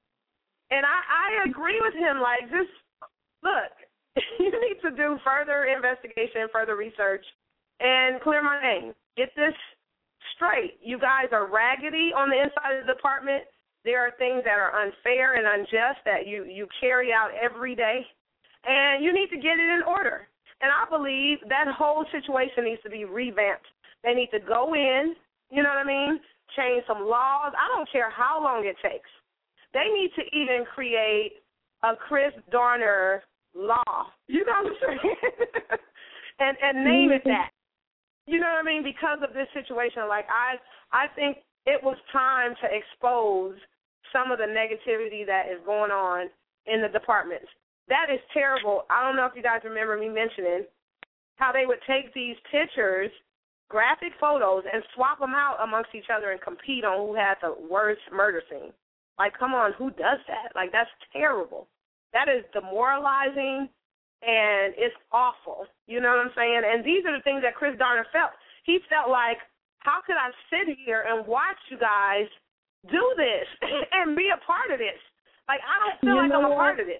And I, I agree with him. Like, just look, you need to do further investigation, further research, and clear my name. Get this straight. You guys are raggedy on the inside of the department. There are things that are unfair and unjust that you, you carry out every day, and you need to get it in order. And I believe that whole situation needs to be revamped. They need to go in, you know what I mean, change some laws. I don't care how long it takes. They need to even create a Chris Dorner law, you know what I'm saying, and, and name it that. You know what I mean, because of this situation. Like, I, I think it was time to expose some of the negativity that is going on in the departments. That is terrible. I don't know if you guys remember me mentioning how they would take these pictures, graphic photos, and swap them out amongst each other and compete on who had the worst murder scene. Like, come on, who does that? Like, that's terrible. That is demoralizing, and it's awful. You know what I'm saying? And these are the things that Chris Dorner felt. He felt like, how could I sit here and watch you guys do this and be a part of this? Like, I don't feel you like I'm a what? part of it.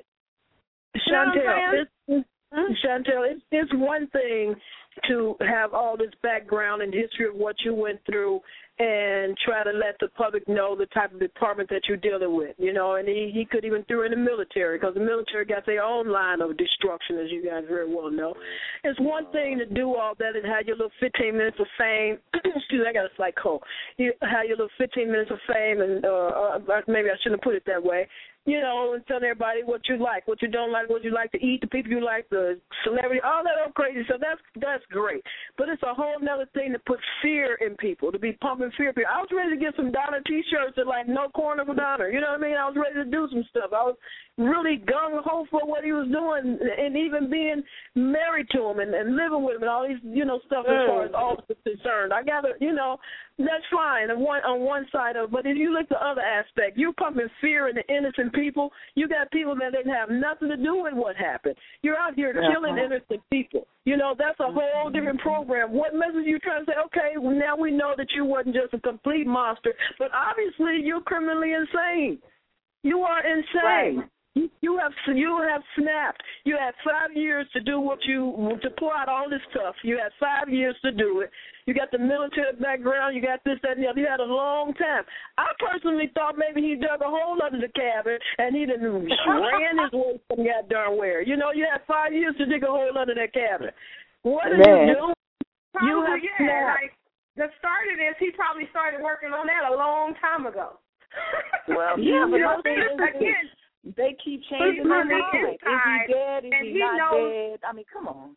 You Chantel, it's, hmm? Chantel, it's, it's one thing to have all this background and history of what you went through and try to let the public know the type of department that you're dealing with, you know, and he, he could even throw in the military because the military got their own line of destruction, as you guys very well know. It's one thing to do all that and have your little fifteen minutes of fame. Excuse me, I got a slight cold. You have your little fifteen minutes of fame, and uh, uh, maybe I shouldn't have put it that way. You know, and telling everybody what you like, what you don't like, what you like to eat, the people you like, the celebrity, all that old crazy stuff. That's that's great. But it's a whole other thing to put fear in people, to be pumping fear in people. I was ready to get some Donner T-shirts that like no corner for Donner. You know what I mean? I was ready to do some stuff. I was really gung-ho for what he was doing and even being married to him and, and living with him and all these, you know, stuff as far as all is concerned. I got to, you know, that's fine on one, on one side of it. But if you look at the other aspect, you're pumping fear into innocent people. You got people that didn't have nothing to do with what happened. You're out here yeah. killing innocent people. You know, that's a whole different program. What message are you trying to say? Okay, well, now we know that you wasn't just a complete monster, but obviously you're criminally insane. You are insane. Right. You have you have snapped. You had five years to do what you to pull out all this stuff. You had five years to do it. You got the military background. You got this, that, and the other. You had a long time. I personally thought maybe he dug a hole under the cabin and he done ran his way from that darn where. You know, you had five years to dig a hole under that cabin. What did you do? Probably, you have yeah, snapped. like the start of this, he probably started working on that a long time ago. Well, yeah, but you know, again. They keep changing their mind. Is he dead? Is he, he not knows, dead? I mean, come on.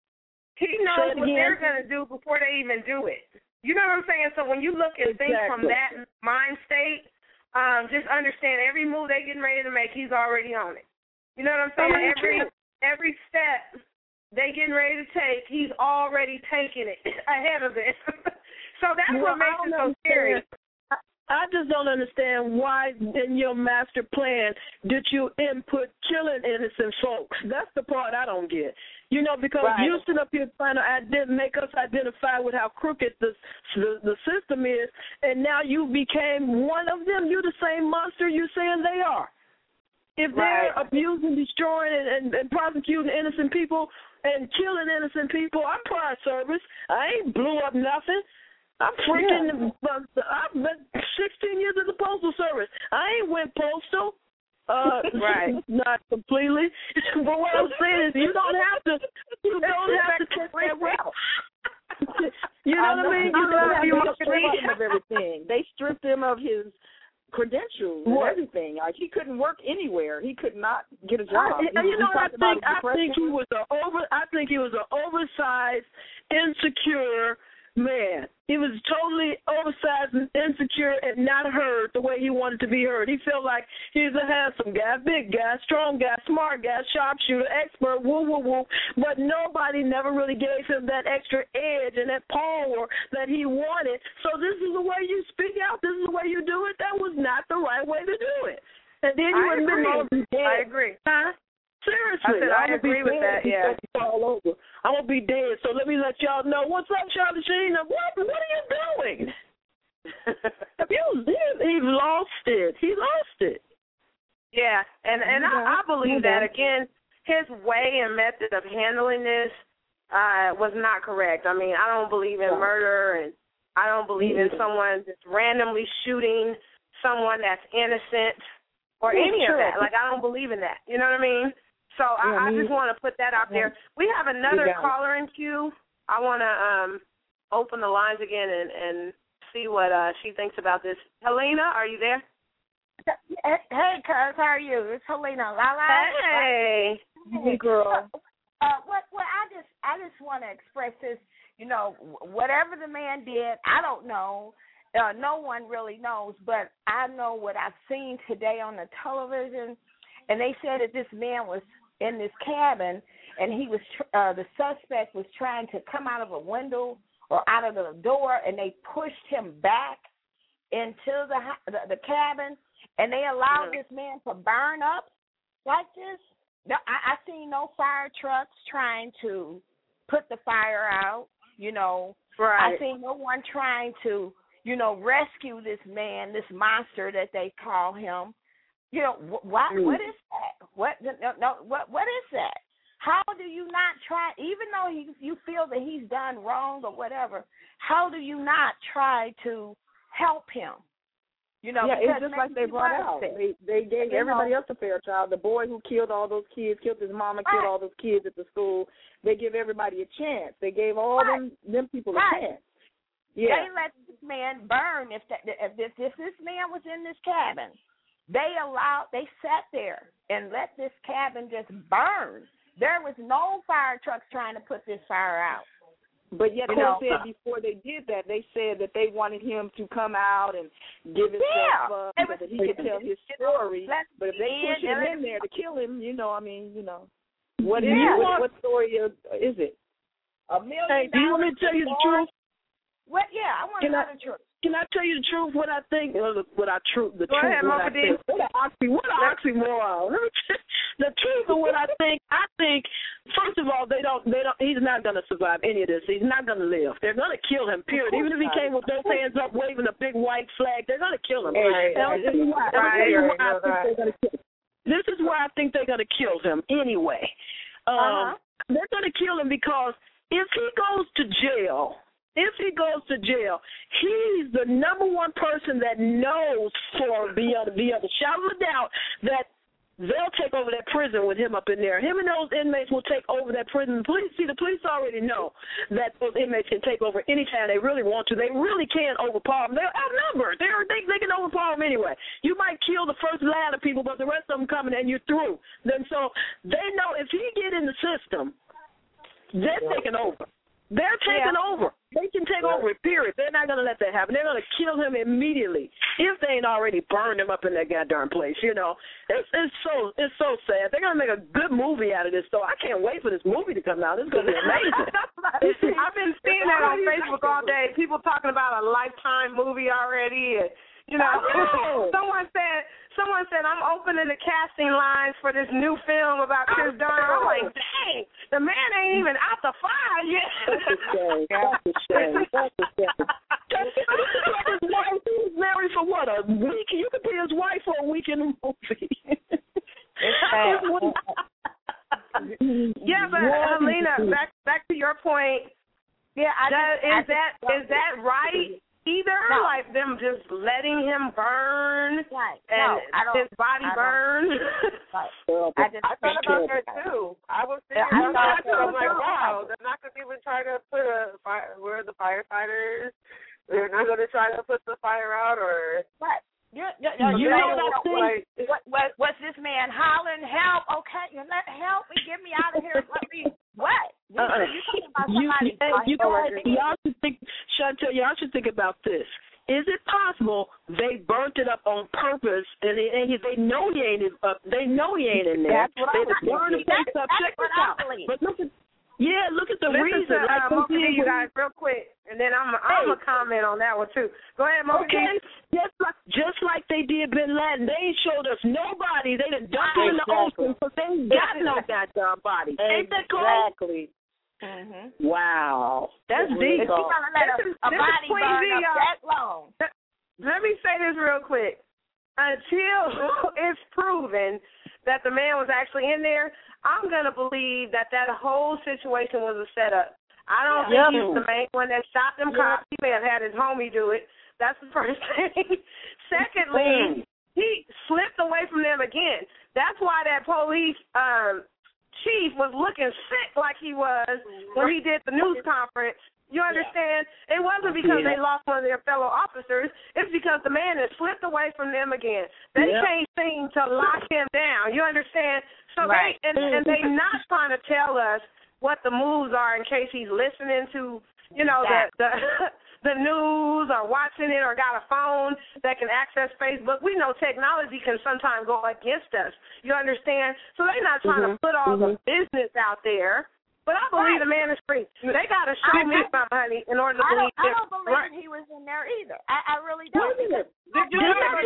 He knows what they're going to do before they even do it. You know what I'm saying? So when you look and exactly. think from that mind state, um, just understand every move they're getting ready to make, he's already on it. You know what I'm saying? I mean, every every step they getting ready to take, he's already taking it ahead of it. So that's well, what makes it so scary. I just don't understand why in your master plan did you input killing innocent folks. That's the part I don't get. You know, because right. you sit up here trying to ident- make us identify with how crooked the, the the system is, and now you became one of them. You're the same monster you're saying they are. If they're right. abusing, destroying, and, and, and prosecuting innocent people and killing innocent people, I'm prior service. I ain't blew up nothing. I'm freaking, yeah. I've been sixteen years in the Postal Service. I ain't went postal. Uh, right. Not completely. But what I'm saying is you don't have to, you don't have to take that route. You know what I mean? You don't have to strip him of everything. They stripped him of his credentials and everything. Like he couldn't work anywhere. He could not get a job. I, you know what I think? I think he was a over. I think he was an oversized, insecure man. He was totally oversized and insecure and not heard the way he wanted to be heard. He felt like he's a handsome guy, big guy, strong guy, smart guy, sharpshooter, expert, woo, woo, woo. But nobody never really gave him that extra edge and that power that he wanted. So this is the way you speak out. This is the way you do it. That was not the right way to do it. And then you admit all the dead. I agree. Huh? Seriously, I, said, I agree with that. Yeah, all over. I'm gonna be dead. So let me let y'all know what's up, Charlie Sheen. What? What are you doing? you, he, he lost it. He lost it. Yeah, and and yeah. I, I believe yeah. that again. His way and method of handling this uh, was not correct. I mean, I don't believe in murder, and I don't believe in someone just randomly shooting someone that's innocent or yeah, any sure. of that. Like, I don't believe in that. You know what I mean? So yeah, I, I me, just want to put that out there. We have another caller in queue. I want to um, open the lines again and, and see what uh, she thinks about this. Helena, are you there? Hey, cuz, how are you? It's Helena. Lala. Hey. Hey, girl. Uh, what? What? I just, I just want to express this. You know, whatever the man did, I don't know. Uh, no one really knows, but I know what I've seen today on the television, and they said that this man was in this cabin, and he was uh, the suspect was trying to come out of a window or out of the door, and they pushed him back into the the, the cabin, and they allowed mm-hmm. this man to burn up like this. No, I, I seen no fire trucks trying to put the fire out. You know, right. I seen no one trying to, you know, rescue this man, this monster that they call him. You know, what mm. what is that? What no, no what what is that? How do you not try, even though he, you feel that he's done wrong or whatever, how do you not try to help him? You know, yeah, it's just like they brought out. They they gave everybody else a fair trial. The boy who killed all those kids, killed his mama, right. killed all those kids at the school. They give everybody a chance. They gave all right. them them people right. a chance. Yeah. They let this man burn. If that, if this if this man was in this cabin, they allowed, they sat there and let this cabin just burn. There was no fire trucks trying to put this fire out. But yet, you they know, said before they did that, they said that they wanted him to come out and give himself yeah. up so that he could tell his story. But if they push him in there to kill him, you know, I mean, you know, what is yeah. it? What, what story is, is it? A million. Hey, do you want me to tell you the truth? What? Yeah, I want to know the truth. Can I tell you the truth? What I think? Uh, what I truth? The Go truth. ahead, what I think. What an oxy, what an oxymoron. The truth of what I think. I think. First of all, they don't. They don't. He's not going to survive any of this. He's not going to live. They're going to kill him. Period. Even if he came with those hands up, waving a big white flag, they're going to kill him. Right. Right. This is why I think they're going to kill him. This is why I think they're going to kill him anyway. Um, uh-huh. They're going to kill him because if he goes to jail. If he goes to jail, he's the number one person that knows for beyond, beyond a shadow of a doubt that they'll take over that prison with him up in there. Him and those inmates will take over that prison. The police, see, the police already know that those inmates can take over any time they really want to. They really can overpower them. They're outnumbered. They're, they they can overpower them anyway. You might kill the first line of people, but the rest of them coming and you're through. Then so they know if he get in the system, they're taking over. They're taking yeah. over. They can take yeah. over, period. They're not going to let that happen. They're going to kill him immediately if they ain't already burned him up in that goddamn place, you know. It's it's so it's so sad. They're going to make a good movie out of this, so I can't wait for this movie to come out. It's going to be amazing. I've been seeing that on Facebook all day. People talking about a Lifetime movie already. And, You know, someone said someone said I'm opening the casting lines for this new film about Chris Dorner. I'm like, dang, the man ain't even out the fire yet. That's a shame. That's a shame. That's a shame. His wife, he was married for what, a week? You could be his wife for a week in the movie. Yeah, but uh, Lena, back back to your point. Yeah, I that, just, is I that just, is that right? Either no. like them just letting him burn right. and no, I don't, his body I burn. Right. I, just I thought about that too. I was thinking yeah, about that too. I'm like, too. wow, they're not going to even try to put a fire where the firefighters. They're not going to try to put the fire out or. Right. You're, you're, you're, you you know, know like, what, what, what's this man hollering? Help! Okay, you let help me get me out of here. Let me what? You, uh, you talking about you, somebody? you, you guys, y'all should think. Chantel, y'all should think about this. Is it possible they burnt it up on purpose and they, and they know he ain't up? They know he ain't in there. That's what they I burned the place up. Check this out. But look at. Yeah, look at the Listen reason. To, like, uh, Mocha, you guys, real quick, and then I'm I'm gonna comment on that one too. Go ahead, Mocha. Okay, just like just like they did Bin Laden, they ain't showed us nobody. They done dumped him in the ocean, so they ain't got no goddamn body. Ain't that cool? Exactly. Mm-hmm. Wow, that's deep. If you gonna let a, a body burn up that long? Let me say this real quick. Until it's proven that the man was actually in there, I'm going to believe that that whole situation was a setup. I don't think yep. he's the main one that shot them cops. He may have had his homie do it. That's the first thing. Secondly, he slipped away from them again. That's why that police um, chief was looking sick like he was when he did the news conference. You understand? It wasn't because yeah. they lost one of their fellow officers. It's because the man has slipped away from them again. They yep. can't seem to lock him down. You understand? So right. they and, and they not trying to tell us what the moves are in case he's listening to, you know, exactly. the the the news or watching it or got a phone that can access Facebook. We know technology can sometimes go against us. You understand? So they're not trying mm-hmm. to put all mm-hmm. the business out there. But I believe right. the man is free. They got to show I, me some honey in order to I believe I don't him. believe right. he was in there either. I, I really don't. Did you, did you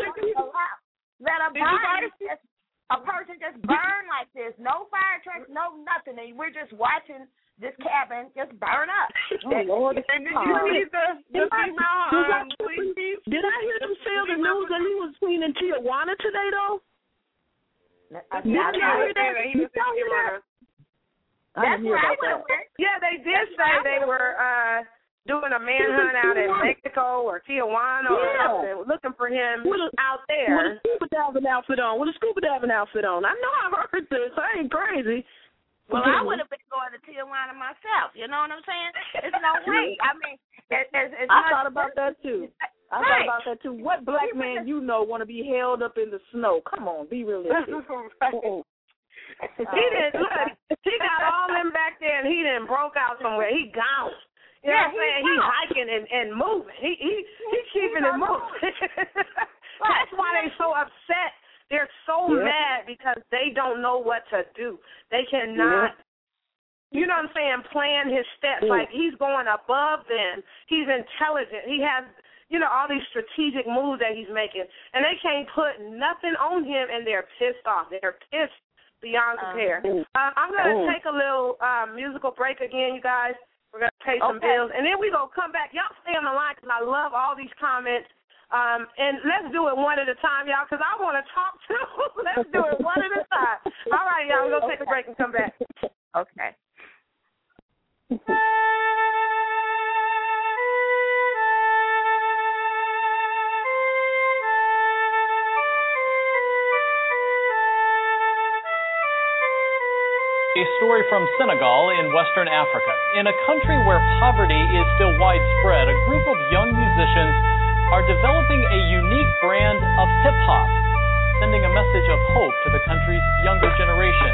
that a body just a person just burn like this, no fire trucks, no nothing, and we're just watching this cabin just burn up. Oh Lord! And did you see the the female um, police chief? Did I hear them say on the news that he was seen in Tijuana today though? I, did I hear that? He was in Tijuana. That's where I would have went. Yeah, they did That's say they were uh, doing a manhunt out in Mexico or Tijuana or yeah. something, looking for him with a, out there. With a scuba diving outfit on. With a scuba diving outfit on. I know I've heard this. I ain't crazy. Well, I would have been going to Tijuana myself. You know what I'm saying? There's no way. I mean, as, as, as I thought about that too. I right. thought about that too. What black man you know want to be held up in the snow? Come on, be realistic. right. He didn't look. He got all them back there, and he didn't broke out somewhere. He gone. You know yeah, what I'm saying? He's hiking and, and moving. He he he's keeping it moving. That's why they so upset. They're so yeah. mad because they don't know what to do. They cannot. Yeah. You know what I'm saying? Plan his steps. Yeah. Like he's going above them. He's intelligent. He has, you know, all these strategic moves that he's making, and they can't put nothing on him, and they're pissed off. They're pissed beyond compare. Um, uh, I'm going to take a little um, musical break again, you guys. We're going to pay some okay. bills, and then we're going to come back. Y'all stay on the line because I love all these comments. Um, and let's do it one at a time, y'all, because I want to talk too. Let's do it one at a time. All right, y'all, we're going to take a break and come back. Okay. A story from Senegal in Western Africa. In a country where poverty is still widespread, a group of young musicians are developing a unique brand of hip-hop, sending a message of hope to the country's younger generation.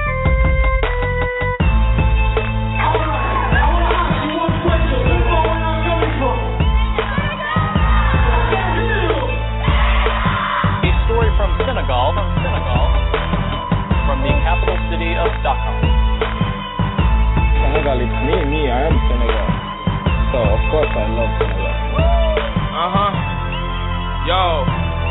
A story from Senegal, from Senegal, from the capital city of Dakar. Senegal, it's me, me, I am Senegal. So, of course, I love Senegal. Uh-huh. Yo,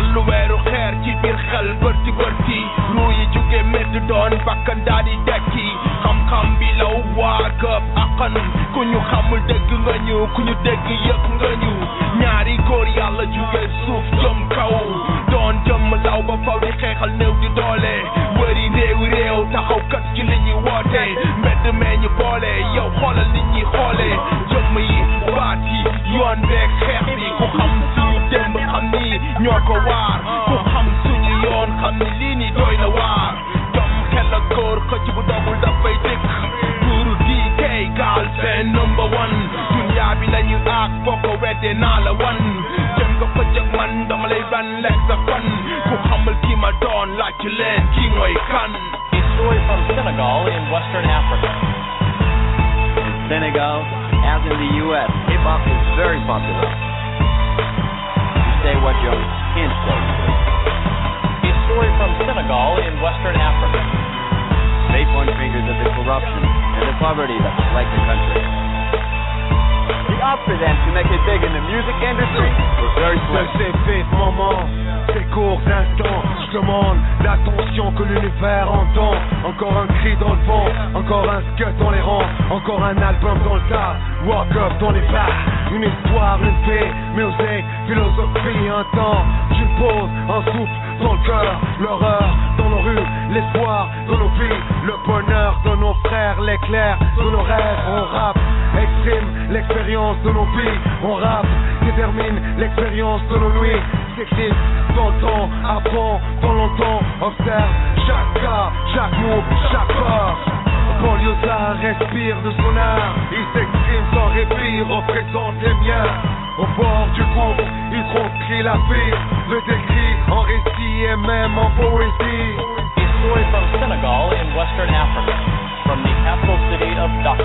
tollu weeru xeer ci biir xel bërti bërti ruu yi jóge medd doon bakkan daal di dekki xam-xam bi law waa këp akkan ku ñu xamul dégg nga ñu ku ñu dégg yëg nga ñu ñaari góor yàlla jóge suuf jëm kaw doon jëm law ba faw di xeexal néew di doole wëri réew réew taxaw kat ci li ñuy woote mbedd mee ñu boole yow xoolal nit ñi xoole jëmm yi baat yi yoon beeg xeex bi ku xam suñu démb xam ni ñoo ko waar ku xam suñu yoon xam ni lii ni doy na waar jom xel ak góor xëcc bu dogul dafay dëkk tuuru di kay gaal seen number one dunya bi lañu aak boo ko wedde naa la wan jëm nga ko jëg man dama lay ban lekk sa fan ku xamul ki ma doon laaj leen ki mooy kan. A story from Senegal in Western Africa. In Senegal, as in the U S, hip-hop is very popular. You say what you can't say. A story from Senegal in Western Africa. They point fingers at the corruption and the poverty that plague the country. The odds for them to make it big in the music industry were very slim. C'est fait, moment, ces courts instants, je demande l'attention que l'univers entend. Encore un cri dans le vent, encore un skate dans les rangs, encore un album dans le tas, walk up dans les bars. Une histoire, une paix, musique, philosophie, un temps, une pause, un souffle dans le cœur, l'horreur dans nos rues, l'espoir dans nos vies, le bonheur de nos frères, l'éclair de nos rêves. On rappe, exprime l'expérience de nos vies, on rappe, détermine l'expérience de nos nuits, s'écrit dans le temps, apprend dans longtemps, observe chaque cas, chaque mot, chaque corps. Banlieusard respire de son art, il s'exprime sans répit, représente les miens. Au bord du gouffre, il transcrit la vie, le décrit en récit et même en poésie. A story from Senegal in Western Africa, from the capital city of Dhaka.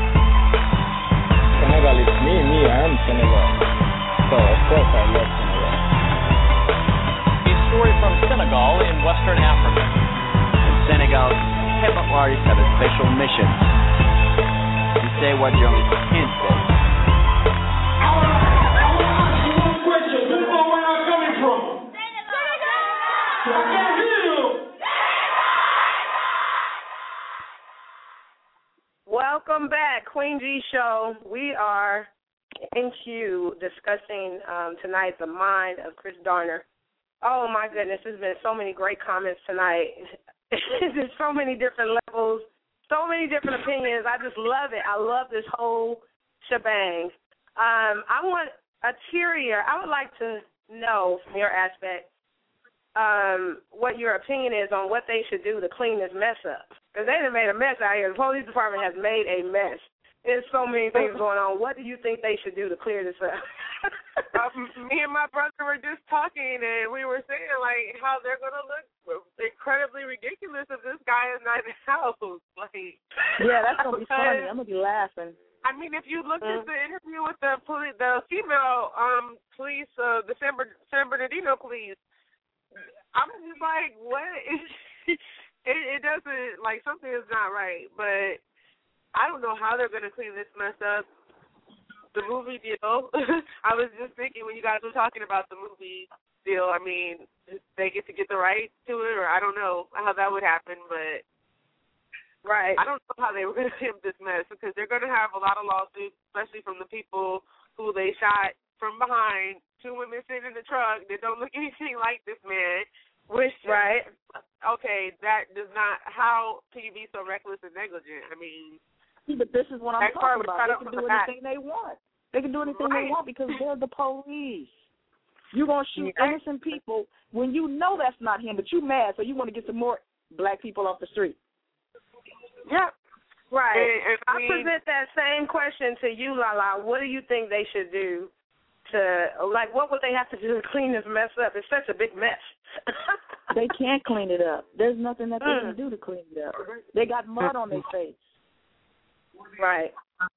Senegal is me, me, I am Senegal. So of course I love Senegal. A story from Senegal in Western Africa. In Senegal, hip-hop artists have a special mission. You say what you can't say. Welcome back, Queen G Show. We are in Q discussing um, tonight the mind of Chris Darner. Oh, my goodness, there's been so many great comments tonight. There's so many different levels, so many different opinions. I just love it. I love this whole shebang. Um, I want a Tyria. I would like to know from your aspect um, what your opinion is on what they should do to clean this mess up. Because they done made a mess out here. The police department has made a mess. There's so many things going on. What do you think they should do to clear this up? um, me and my brother were just talking, and we were saying, like, how they're going to look incredibly ridiculous if this guy is not in the house. Like, yeah, that's going to be funny. I'm going to be laughing. I mean, if you look mm. at the interview with the police, the female um, police, uh, the San, San Bernardino police, I'm just like, what is It, it doesn't, like, something is not right, but I don't know how they're going to clean this mess up. The movie deal, I was just thinking when you guys were talking about the movie deal, I mean, they get to get the right to it, or I don't know how that would happen, but right. I don't know how they were going to clean this mess, because they're going to have a lot of lawsuits, especially from the people who they shot from behind, two women sitting in the truck that don't look anything like this man. Which, right. Okay, that does not, how can you be so reckless and negligent? I mean. See, but this is what I'm talking about. They can do anything they want. They can do anything right. they want because they're the police. You're going to shoot right. innocent people when you know that's not him, but you mad, so you want to get some more black people off the street. Yep. Right. And, and I we, present that same question to you, Lala. What do you think they should do to, like, what would they have to do to clean this mess up? It's such a big mess. They can't clean it up. There's nothing that they mm. can do to clean it up. They got mud on their face. Right.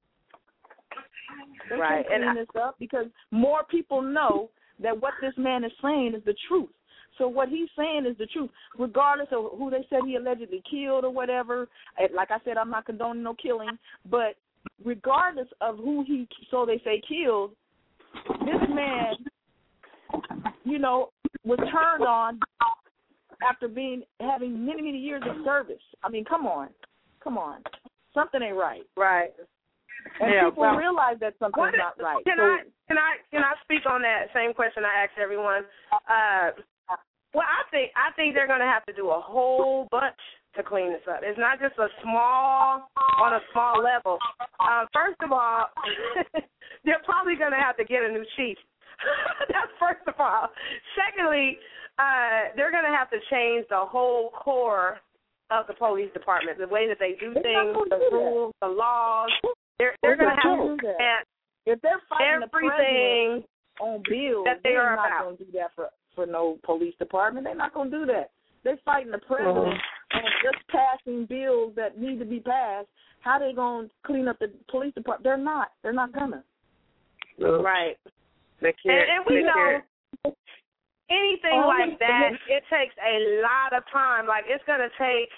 They right. can't clean and this I, up because more people know that what this man is saying is the truth. So what he's saying is the truth, regardless of who they said he allegedly killed or whatever. Like I said, I'm not condoning no killing, but regardless of who he, so they say, killed, this man, you know, was turned on after being having many, many years of service. I mean, come on. Come on. Something ain't right. Right. And yeah, people well, realize that something's is, not right. Can so, I can I can I speak on that same question I asked everyone? Uh, well, I think I think they're going to have to do a whole bunch to clean this up. It's not just a small on a small level. Uh, first of all, they're probably going to have to get a new chief. That's first of all. Secondly, uh, they're going to have to change the whole core of the police department, the way that they do things, the rules, the laws. They're they're going to have to do that. If they're fighting everything the on bills, that they they're are not going to do that for, for no police department. They're not going to do that. They're fighting the president mm-hmm. and just passing bills that need to be passed. How they going to clean up the police department? They're not. They're not going to. No. Right. They can't. And, and we they know can't. anything Oh, like that, it takes a lot of time. Like, it's going to take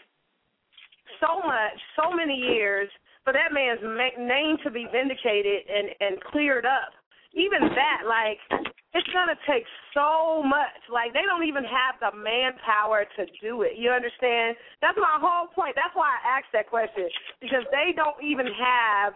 so much, so many years for that man's name to be vindicated and, and cleared up. Even that, like, it's going to take so much. Like, they don't even have the manpower to do it. You understand? That's my whole point. That's why I asked that question, because they don't even have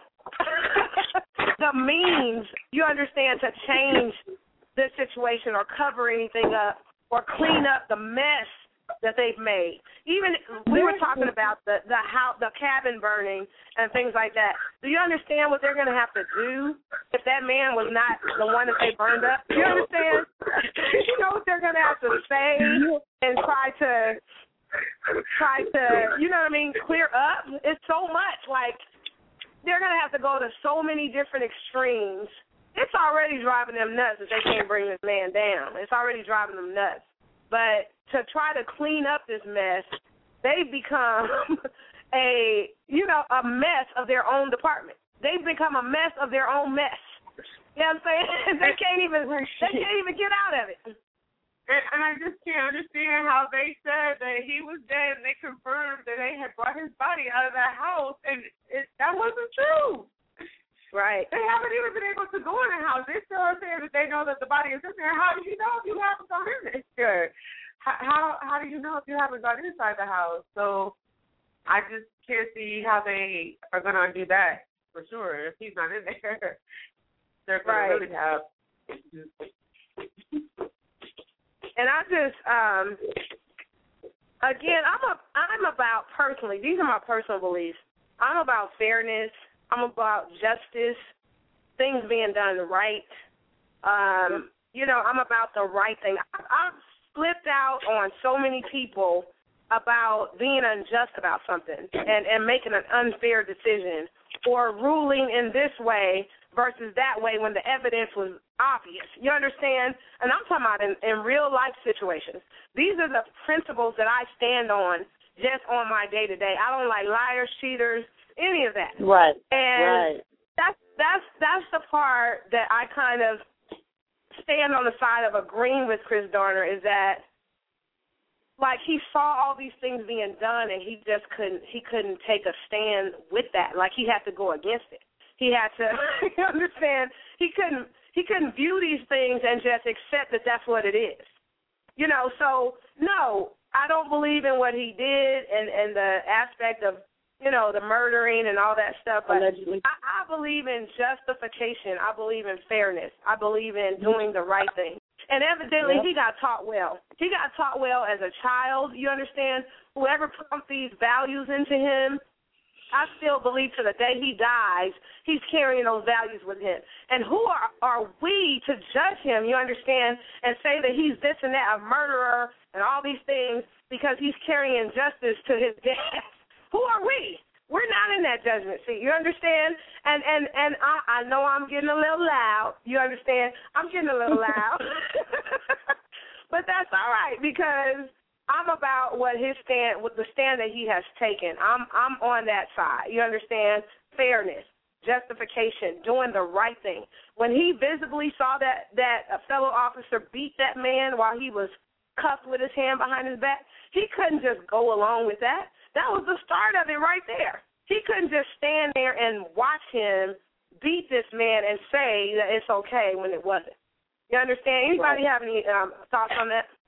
the means, you understand, to change this situation or cover anything up or clean up the mess that they've made. Even we were talking about the the house, the cabin burning and things like that. Do you understand what they're going to have to do if that man was not the one that they burned up? Do you understand? You know what they're going to have to say and try to try to, you know what I mean, clear up? It's so much. Like, they're going to have to go to so many different extremes. It's already driving them nuts that they can't bring this man down. It's already driving them nuts. But to try to clean up this mess, they've become a, you know, a mess of their own department. They've become a mess of their own mess. You know what I'm saying? They can't even they can't even get out of it. And, and I just can't understand how they said that he was dead and they confirmed that they had brought his body out of that house, and it, that wasn't true. Right. They haven't even been able to go in the house. They still are saying that they know that the body is in there. How do you know if you haven't gone in there? How, how how do you know if you haven't gone inside the house? So I just can't see how they are going to do that for sure. If he's not in there, they're going right. to really have. And I just, um, again, I'm a, I'm about personally. These are my personal beliefs. I'm about fairness. I'm about justice, things being done right. Um, you know, I'm about the right thing. I, I've flipped out on so many people about being unjust about something and, and making an unfair decision or ruling in this way versus that way when the evidence was obvious. You understand? And I'm talking about in, in real-life situations. These are the principles that I stand on just on my day-to-day. I don't like liars, cheaters, any of that. Right. And right. that's that's that's the part that I kind of stand on the side of agreeing with Chris Dorner, is that, like, he saw all these things being done and he just couldn't he couldn't take a stand with that. Like, he had to go against it. He had to you understand, he couldn't he couldn't view these things and just accept that that's what it is. You know, so no, I don't believe in what he did and, and the aspect of, you know, the murdering and all that stuff. But Allegedly. I, I believe in justification. I believe in fairness. I believe in doing the right thing. And evidently, Yep. he got taught well. He got taught well as a child. You understand? Whoever pumped these values into him, I still believe to the day he dies, he's carrying those values with him. And who are, are we to judge him, you understand, and say that he's this and that, a murderer and all these things because he's carrying justice to his death? Who are we? We're not in that judgment seat. You understand? And and and I, I know I'm getting a little loud. You understand? I'm getting a little loud. But that's all right, because I'm about what his stand, with the stand that he has taken. I'm I'm on that side. You understand? Fairness, justification, doing the right thing. When he visibly saw that that a fellow officer beat that man while he was cuffed with his hand behind his back, he couldn't just go along with that. That was the start of it right there. He couldn't just stand there and watch him beat this man and say that it's okay when it wasn't. You understand? Anybody right. have any um, thoughts on that?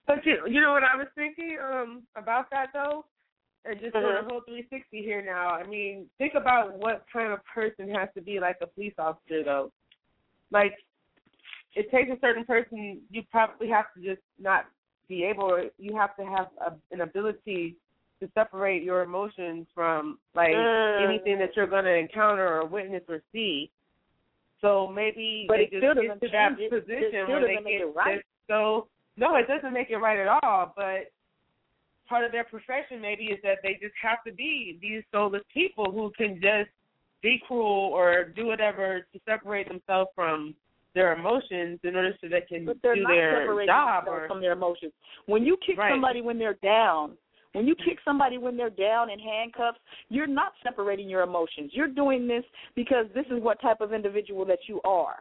But you, you know what I was thinking um, about that though, and just doing Mm-hmm. a whole three sixty here now. I mean, think about what kind of person has to be like a police officer though. Like, it takes a certain person. You probably have to just not be able. You have to have a, an ability to separate your emotions from like Mm. anything that you're going to encounter or witness or see. So maybe But they it just still get doesn't to that change it. It position still where they doesn't make get it right. just so. No, it doesn't make it right at all. But part of their profession maybe is that they just have to be these soulless people who can just be cruel or do whatever to separate themselves from their emotions in order so they can But they're do not their separating job themselves or from their emotions. When you kick Right. somebody when they're down, when you kick somebody when they're down in handcuffs, you're not separating your emotions. You're doing this because this is what type of individual that you are.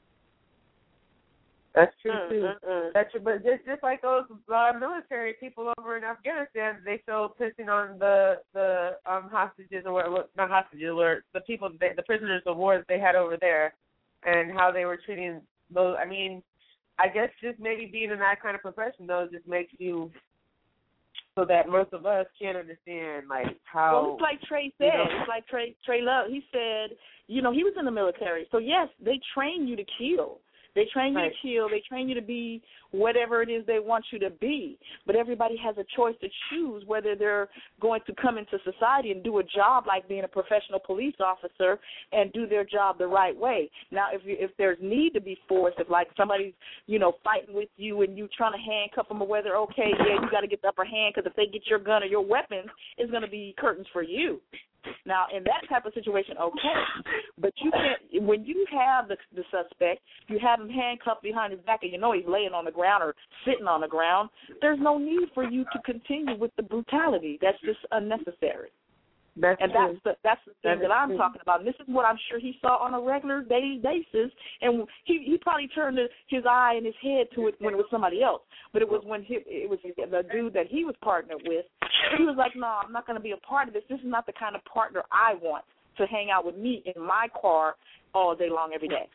That's true Mm, too. mm, mm. That's true, but just just like those uh, military people over in Afghanistan, they show pissing on the the um hostages or what, not hostages, or the people, they, the prisoners of war that they had over there, and how they were treating those. I mean, I guess just maybe being in that kind of profession though just makes you so that most of us can't understand like how. Well, it's like Trey you said. know, It's like Trey Trey Love. He said, you know, he was in the military. So yes, they train you to kill. They train you Right. to kill. They train you to be whatever it is they want you to be. But everybody has a choice to choose whether they're going to come into society and do a job like being a professional police officer and do their job the right way. Now, if you, if there's need to be force, if like somebody's, you know, fighting with you and you trying to handcuff them or whether, okay, yeah, you got to get the upper hand because if they get your gun or your weapons, it's going to be curtains for you. Now, in that type of situation, okay. But you can't, when you have the, the suspect, you have him handcuffed behind his back and you know he's laying on the ground or sitting on the ground, there's no need for you to continue with the brutality. That's just unnecessary. That's and true. that's the, that's the thing That that, is I'm true. talking about. And this is what I'm sure he saw on a regular daily basis. And he he probably turned his eye and his head to it when it was somebody else. But it was when he, it was the dude that he was partnered with. He was like, no, I'm not going to be a part of this. This is not the kind of partner I want to hang out with me in my car all day long, every day.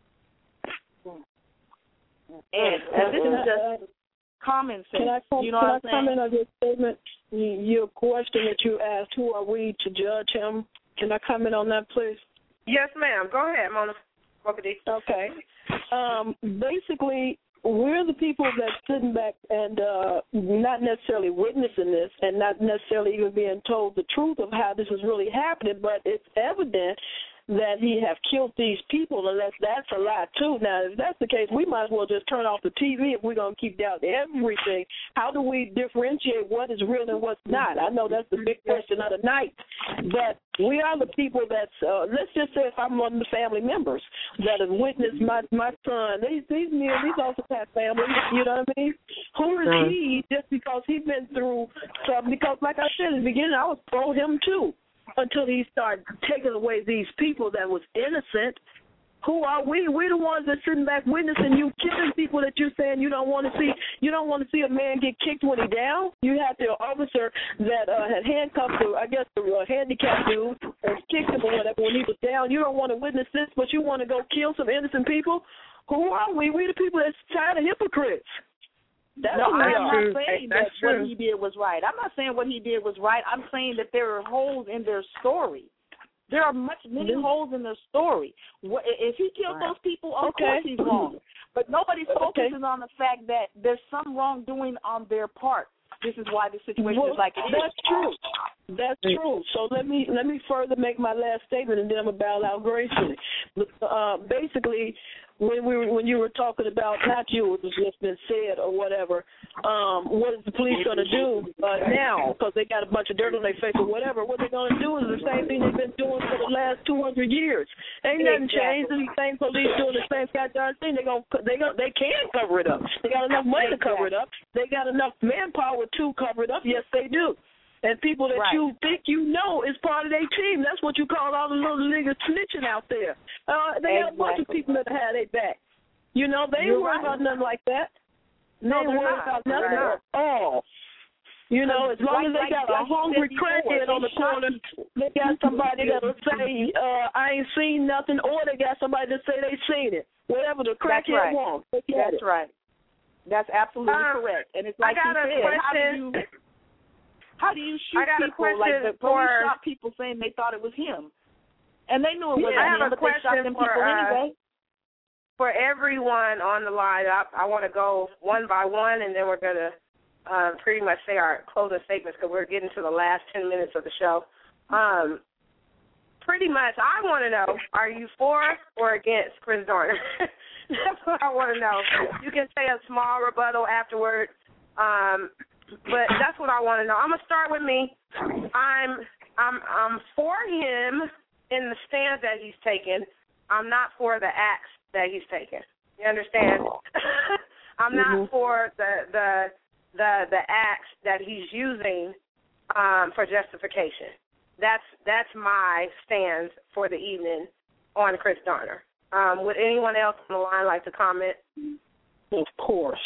And, and this is just common sense. Can I, com- you know can what I I'm saying? comment on your statement? Y- Your question that you asked, who are we to judge him? Can I comment on that, please? Yes, ma'am. Go ahead, Mona. Okay. Um, basically, we're the people that's sitting back and uh, not necessarily witnessing this and not necessarily even being told the truth of how this is really happening, but it's evident that he have killed these people, and that's, that's a lie, too. Now, if that's the case, we might as well just turn off the T V if we're going to keep down everything. How do we differentiate what is real and what's not? I know that's the big question of the night, but we are the people that's, uh, let's just say if I'm one of the family members that have witnessed my, my son, these, these men, these also have families, you know what I mean? Who is he just because he's been through something? Because, like I said in the beginning, I was pro him, too. Until he started taking away these people that was innocent. Who are we? We're the ones that's sitting back witnessing you killing people that you're saying you don't want to see. You don't want to see a man get kicked when he down. You had the officer that uh, had handcuffed the, I guess, the uh, handicapped dude and kicked him or whatever when he was down. You don't want to witness this, but you want to go kill some innocent people. Who are we? We're the people that's tired of hypocrites. That's no, what we I'm are. not saying that what he did was right. I'm not saying what he did was right. I'm saying that there are holes in their story. There are much many mm-hmm. holes in their story. If he killed right. those people, of okay. course he's wrong. But nobody focuses okay. on the fact that there's some wrongdoing on their part. This is why the situation well, is like it that's is. That's true. That's true. So let me let me further make my last statement, and then I'm gonna bow out gracefully. Uh, basically, when we were, when you were talking about not you, it was just been said or whatever. Um, what is the police gonna do uh, now? Because they got a bunch of dirt on their face or whatever. What they're gonna do is the same thing they've been doing for the last two hundred years. Ain't nothing changed. The same police doing the same goddamn thing. They gonna they gonna they can cover it up. They got enough money to cover it up. They got enough manpower to cover it up. Yes, they do. And people that right. you think you know is part of their team. That's what you call all the little niggas snitching out there. Uh, they exactly. have a bunch of people that have their back. You know, they ain't worried right. about nothing like that. They no, ain't worried about nothing at all. You know, as long like, as they got like a hungry crackhead on the corner, they got somebody that'll say, uh, I ain't seen nothing, or they got somebody that say they seen it. Whatever the crackhead right. wants. That's it. right. That's absolutely um, correct. And it's like I got you a said, how do question. you how do you shoot I got a people like the question for- police shot people saying they thought it was him, and they knew it wasn't I have him, a but they shot question them for, people uh, anyway. For everyone on the line, I, I want to go one by one, and then we're going to uh, pretty much say our closing statements because we're getting to the last ten minutes of the show. Um, pretty much, I want to know, are you for or against Chris Dorner? That's what I want to know. You can say a small rebuttal afterward, um, but that's what I want to know. I'm going to start with me. I'm, I'm, I'm for him in the stand that he's taken. I'm not for the acts that he's taken. You understand? I'm mm-hmm. not for the the the the acts that he's using um, for justification. That's that's my stance for the evening on Chris Dorner. Um, would anyone else on the line like to comment? Of course.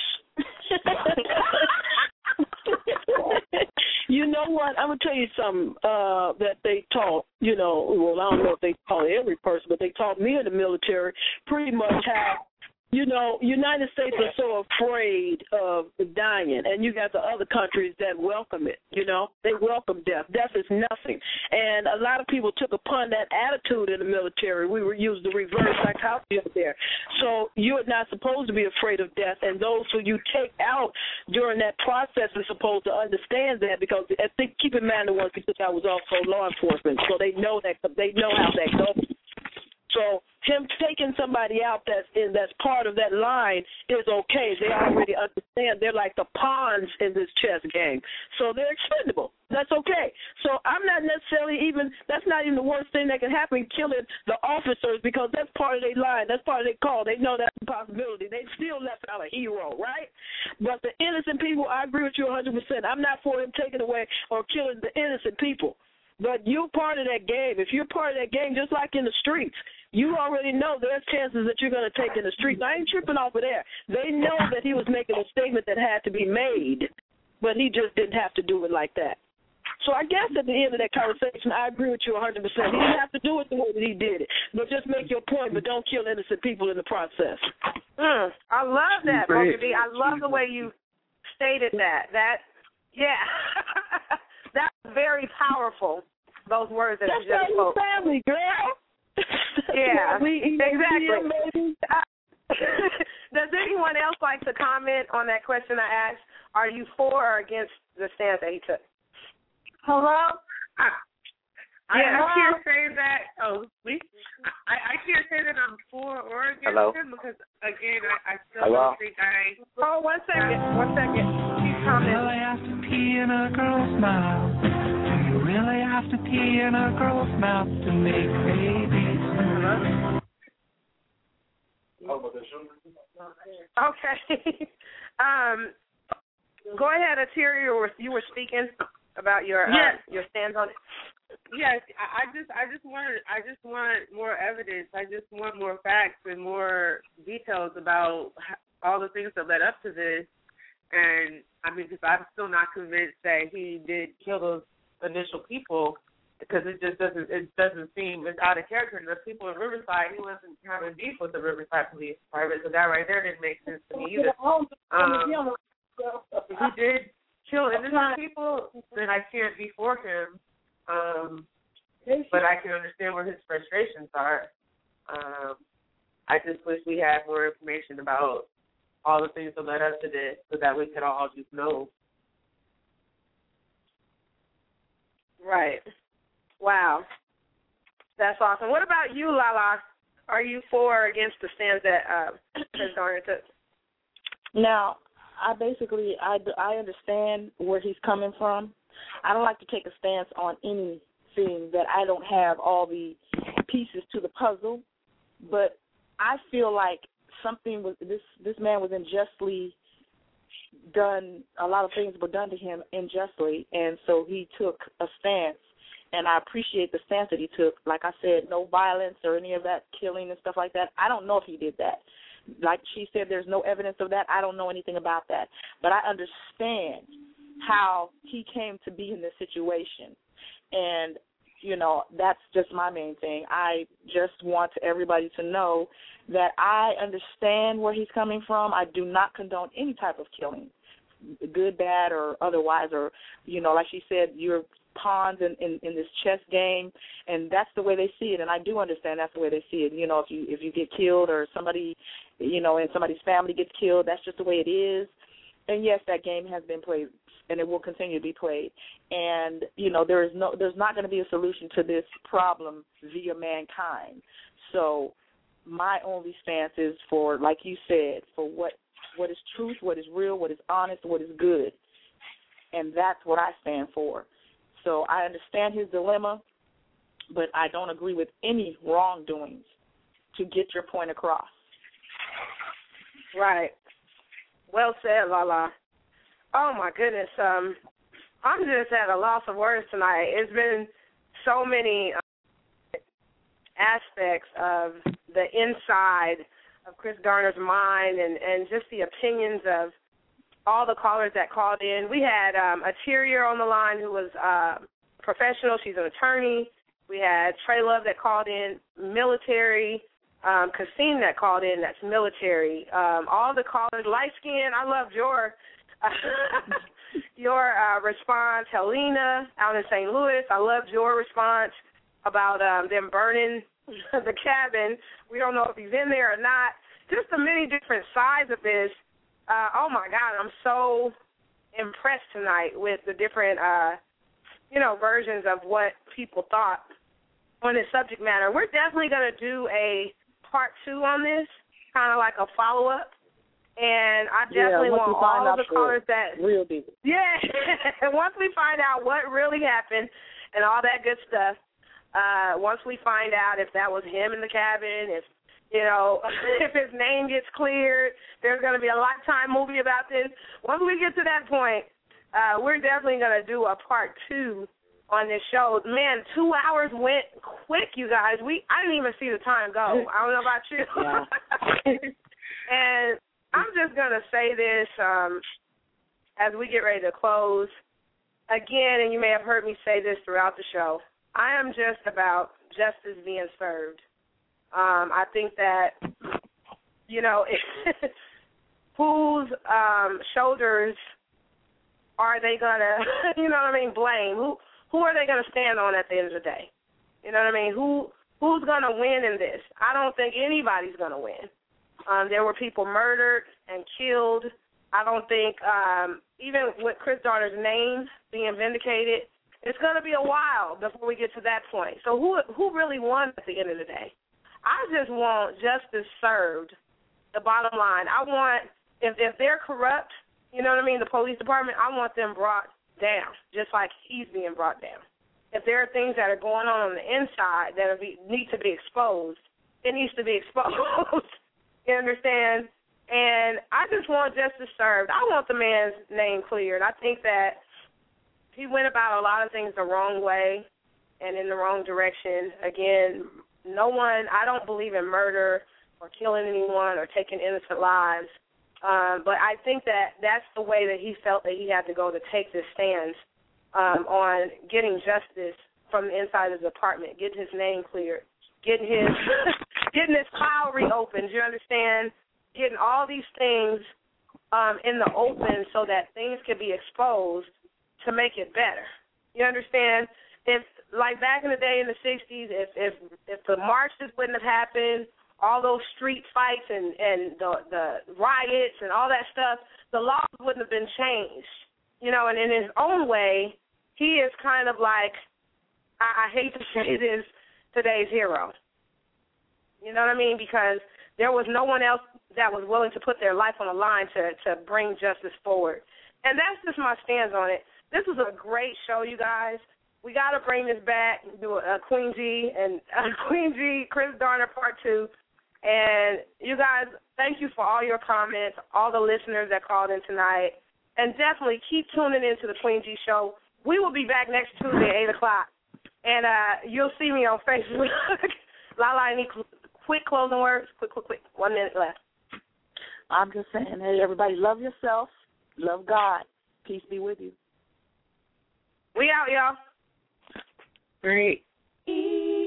You know what? I'm gonna tell you something uh, that they taught. You know, well, I don't know if they taught every person, but they taught me in the military pretty much how. You know, United States are so afraid of dying, and you got the other countries that welcome it, you know. They welcome death. Death is nothing. And a lot of people took upon that attitude in the military. We were used the reverse psychology up there. So you're not supposed to be afraid of death, and those who you take out during that process are supposed to understand that, because I think, keep in mind, the ones we took out was also law enforcement, so they know that they know how that goes. So him taking somebody out that's in that's part of that line is okay. They already understand. They're like the pawns in this chess game. So they're expendable. That's okay. So I'm not necessarily even, that's not even the worst thing that can happen, killing the officers, because that's part of their line. That's part of their call. They know that's a possibility. They still left out a hero, right? But the innocent people, I agree with you one hundred percent. I'm not for them taking away or killing the innocent people. But you're part of that game. If you're part of that game, just like in the streets, you already know there's chances that you're going to take in the streets. I ain't tripping off of there. They know that he was making a statement that had to be made, but he just didn't have to do it like that. So I guess at the end of that conversation, I agree with you one hundred percent. He didn't have to do it the way that he did it. But just make your point, but don't kill innocent people in the process. Mm, I love that, Booker D. I love the way you stated that. That, yeah. That's very powerful, those words that That's you just spoke. That's family, girl. Yeah, we, exactly. Does anyone else like to comment on that question I asked? Are you for or against the stance that he took? Hello? I, Yeah. I, I can't say that. Oh, we. I, I can't say that I'm for or against Hello? him because, again, I, I still Hello? don't think I. Oh, one second. One second. Keep commenting. Really have to pee in a girl's mouth? Do you really have to pee in a girl's mouth to make babies? Okay. um, go ahead, Atiri. You were, you were speaking about your uh, Yes. your stance on it. Yes, I, I just, I just want, I just want more evidence. I just want more facts and more details about all the things that led up to this. And I mean, because I'm still not convinced that he did kill those initial people, because it just doesn't, it doesn't seem it's out of character. And the people in Riverside, he wasn't having beef with the Riverside Police Department, so that right there didn't make sense to me either. Um, if he did kill innocent people, then I can't be for him. Um, but I can understand where his frustrations are. Um, I just wish we had more information about all the things that led up to this, so that we could all just know. Right. Wow. That's awesome. What about you, Lala? Are you for or against the stance that uh, Chris Dorner took? Now, I basically, I, I understand where he's coming from. I don't like to take a stance on anything that I don't have all the pieces to the puzzle, but I feel like something was, this, this man was unjustly done, a lot of things were done to him unjustly, and so he took a stance, and I appreciate the stance that he took. Like I said, no violence or any of that killing and stuff like that. I don't know if he did that. Like she said, there's no evidence of that. I don't know anything about that, but I understand how he came to be in this situation. And You know, that's just my main thing. I just want everybody to know that I understand where he's coming from. I do not condone any type of killing, good, bad, or otherwise, or, you know, like she said, you're pawns in, in, in this chess game, and that's the way they see it, and I do understand that's the way they see it. You know, if you if you get killed or somebody, you know, and somebody's family gets killed, that's just the way it is. And, yes, that game has been played, and it will continue to be played. And, you know, there is no, there's not going to be a solution to this problem via mankind. So my only stance is for, like you said, for what, what is truth, what is real, what is honest, what is good. And that's what I stand for. So I understand his dilemma, but I don't agree with any wrongdoings to get your point across. Right. Well said, Lala. Oh, my goodness. Um, I'm just at a loss of words tonight. It's been so many uh, aspects of the inside of Chris Garner's mind and, and just the opinions of all the callers that called in. We had um, a Terrier on the line who was uh, professional. She's an attorney. We had Trey Love that called in, military. Um, Kasim that called in, that's military. Um, all the callers, light skin. I loved your your uh, response. Helena out in Saint Louis, I loved your response about um, them burning the cabin. We don't know if he's in there or not. Just the many different sides of this. Uh, oh, my God, I'm so impressed tonight with the different, uh, you know, versions of what people thought on this subject matter. We're definitely going to do a part two on this, kind of like a follow-up. And I definitely yeah, want all of the callers that... Real deep. Yeah. Once we find out what really happened and all that good stuff, uh, once we find out if that was him in the cabin, if, you know, if his name gets cleared, there's going to be a Lifetime movie about this. Once we get to that point, uh, we're definitely going to do a part two on this show. Man, two hours went quick, you guys. We I didn't even see the time go. I don't know about you. Yeah. And I'm just going to say this um, as we get ready to close. Again, and you may have heard me say this throughout the show, I am just about justice being served. Um, I think that, you know, whose um, shoulders are they going to, you know what I mean, blame? Who who are they going to stand on at the end of the day? You know what I mean? Who Who's going to win in this? I don't think anybody's going to win. Um, there were people murdered and killed. I don't think, um, even with Chris Garner's name being vindicated, it's going to be a while before we get to that point. So who who really won at the end of the day? I just want justice served, the bottom line. I want, if, if they're corrupt, you know what I mean, the police department, I want them brought down, just like he's being brought down. If there are things that are going on on the inside that are be, need to be exposed, it needs to be exposed. You understand? And I just want justice served. I want the man's name cleared. I think that he went about a lot of things the wrong way and in the wrong direction. Again, no one, I don't believe in murder or killing anyone or taking innocent lives. Um, but I think that that's the way that he felt that he had to go to take this stance um, on getting justice from the inside of the department, getting his name cleared, getting his getting his file reopened, you understand? Getting all these things um, in the open so that things can be exposed to make it better. You understand? If, like back in the day in the sixties, if if, if the marches wouldn't have happened, all those street fights and, and the, the riots and all that stuff, the laws wouldn't have been changed. You know, and in his own way, he is kind of like, I, I hate to say this, today's hero. You know what I mean? Because there was no one else that was willing to put their life on the line to, to bring justice forward. And that's just my stance on it. This was a great show, you guys. We got to bring this back, do a, a Queen G and a Queen G, Chris Garner part two. And you guys, thank you for all your comments, all the listeners that called in tonight. And definitely keep tuning into the Queen G show. We will be back next Tuesday at eight o'clock. And uh, you'll see me on Facebook. Lala, any quick closing words? Quick, quick, quick. One minute left. I'm just saying, hey, everybody, love yourself, love God. Peace be with you. We out, y'all. Great.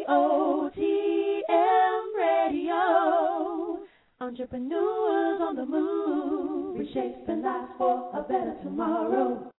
E O T M Radio. Entrepreneurs on the move, reshaping lives for a better tomorrow.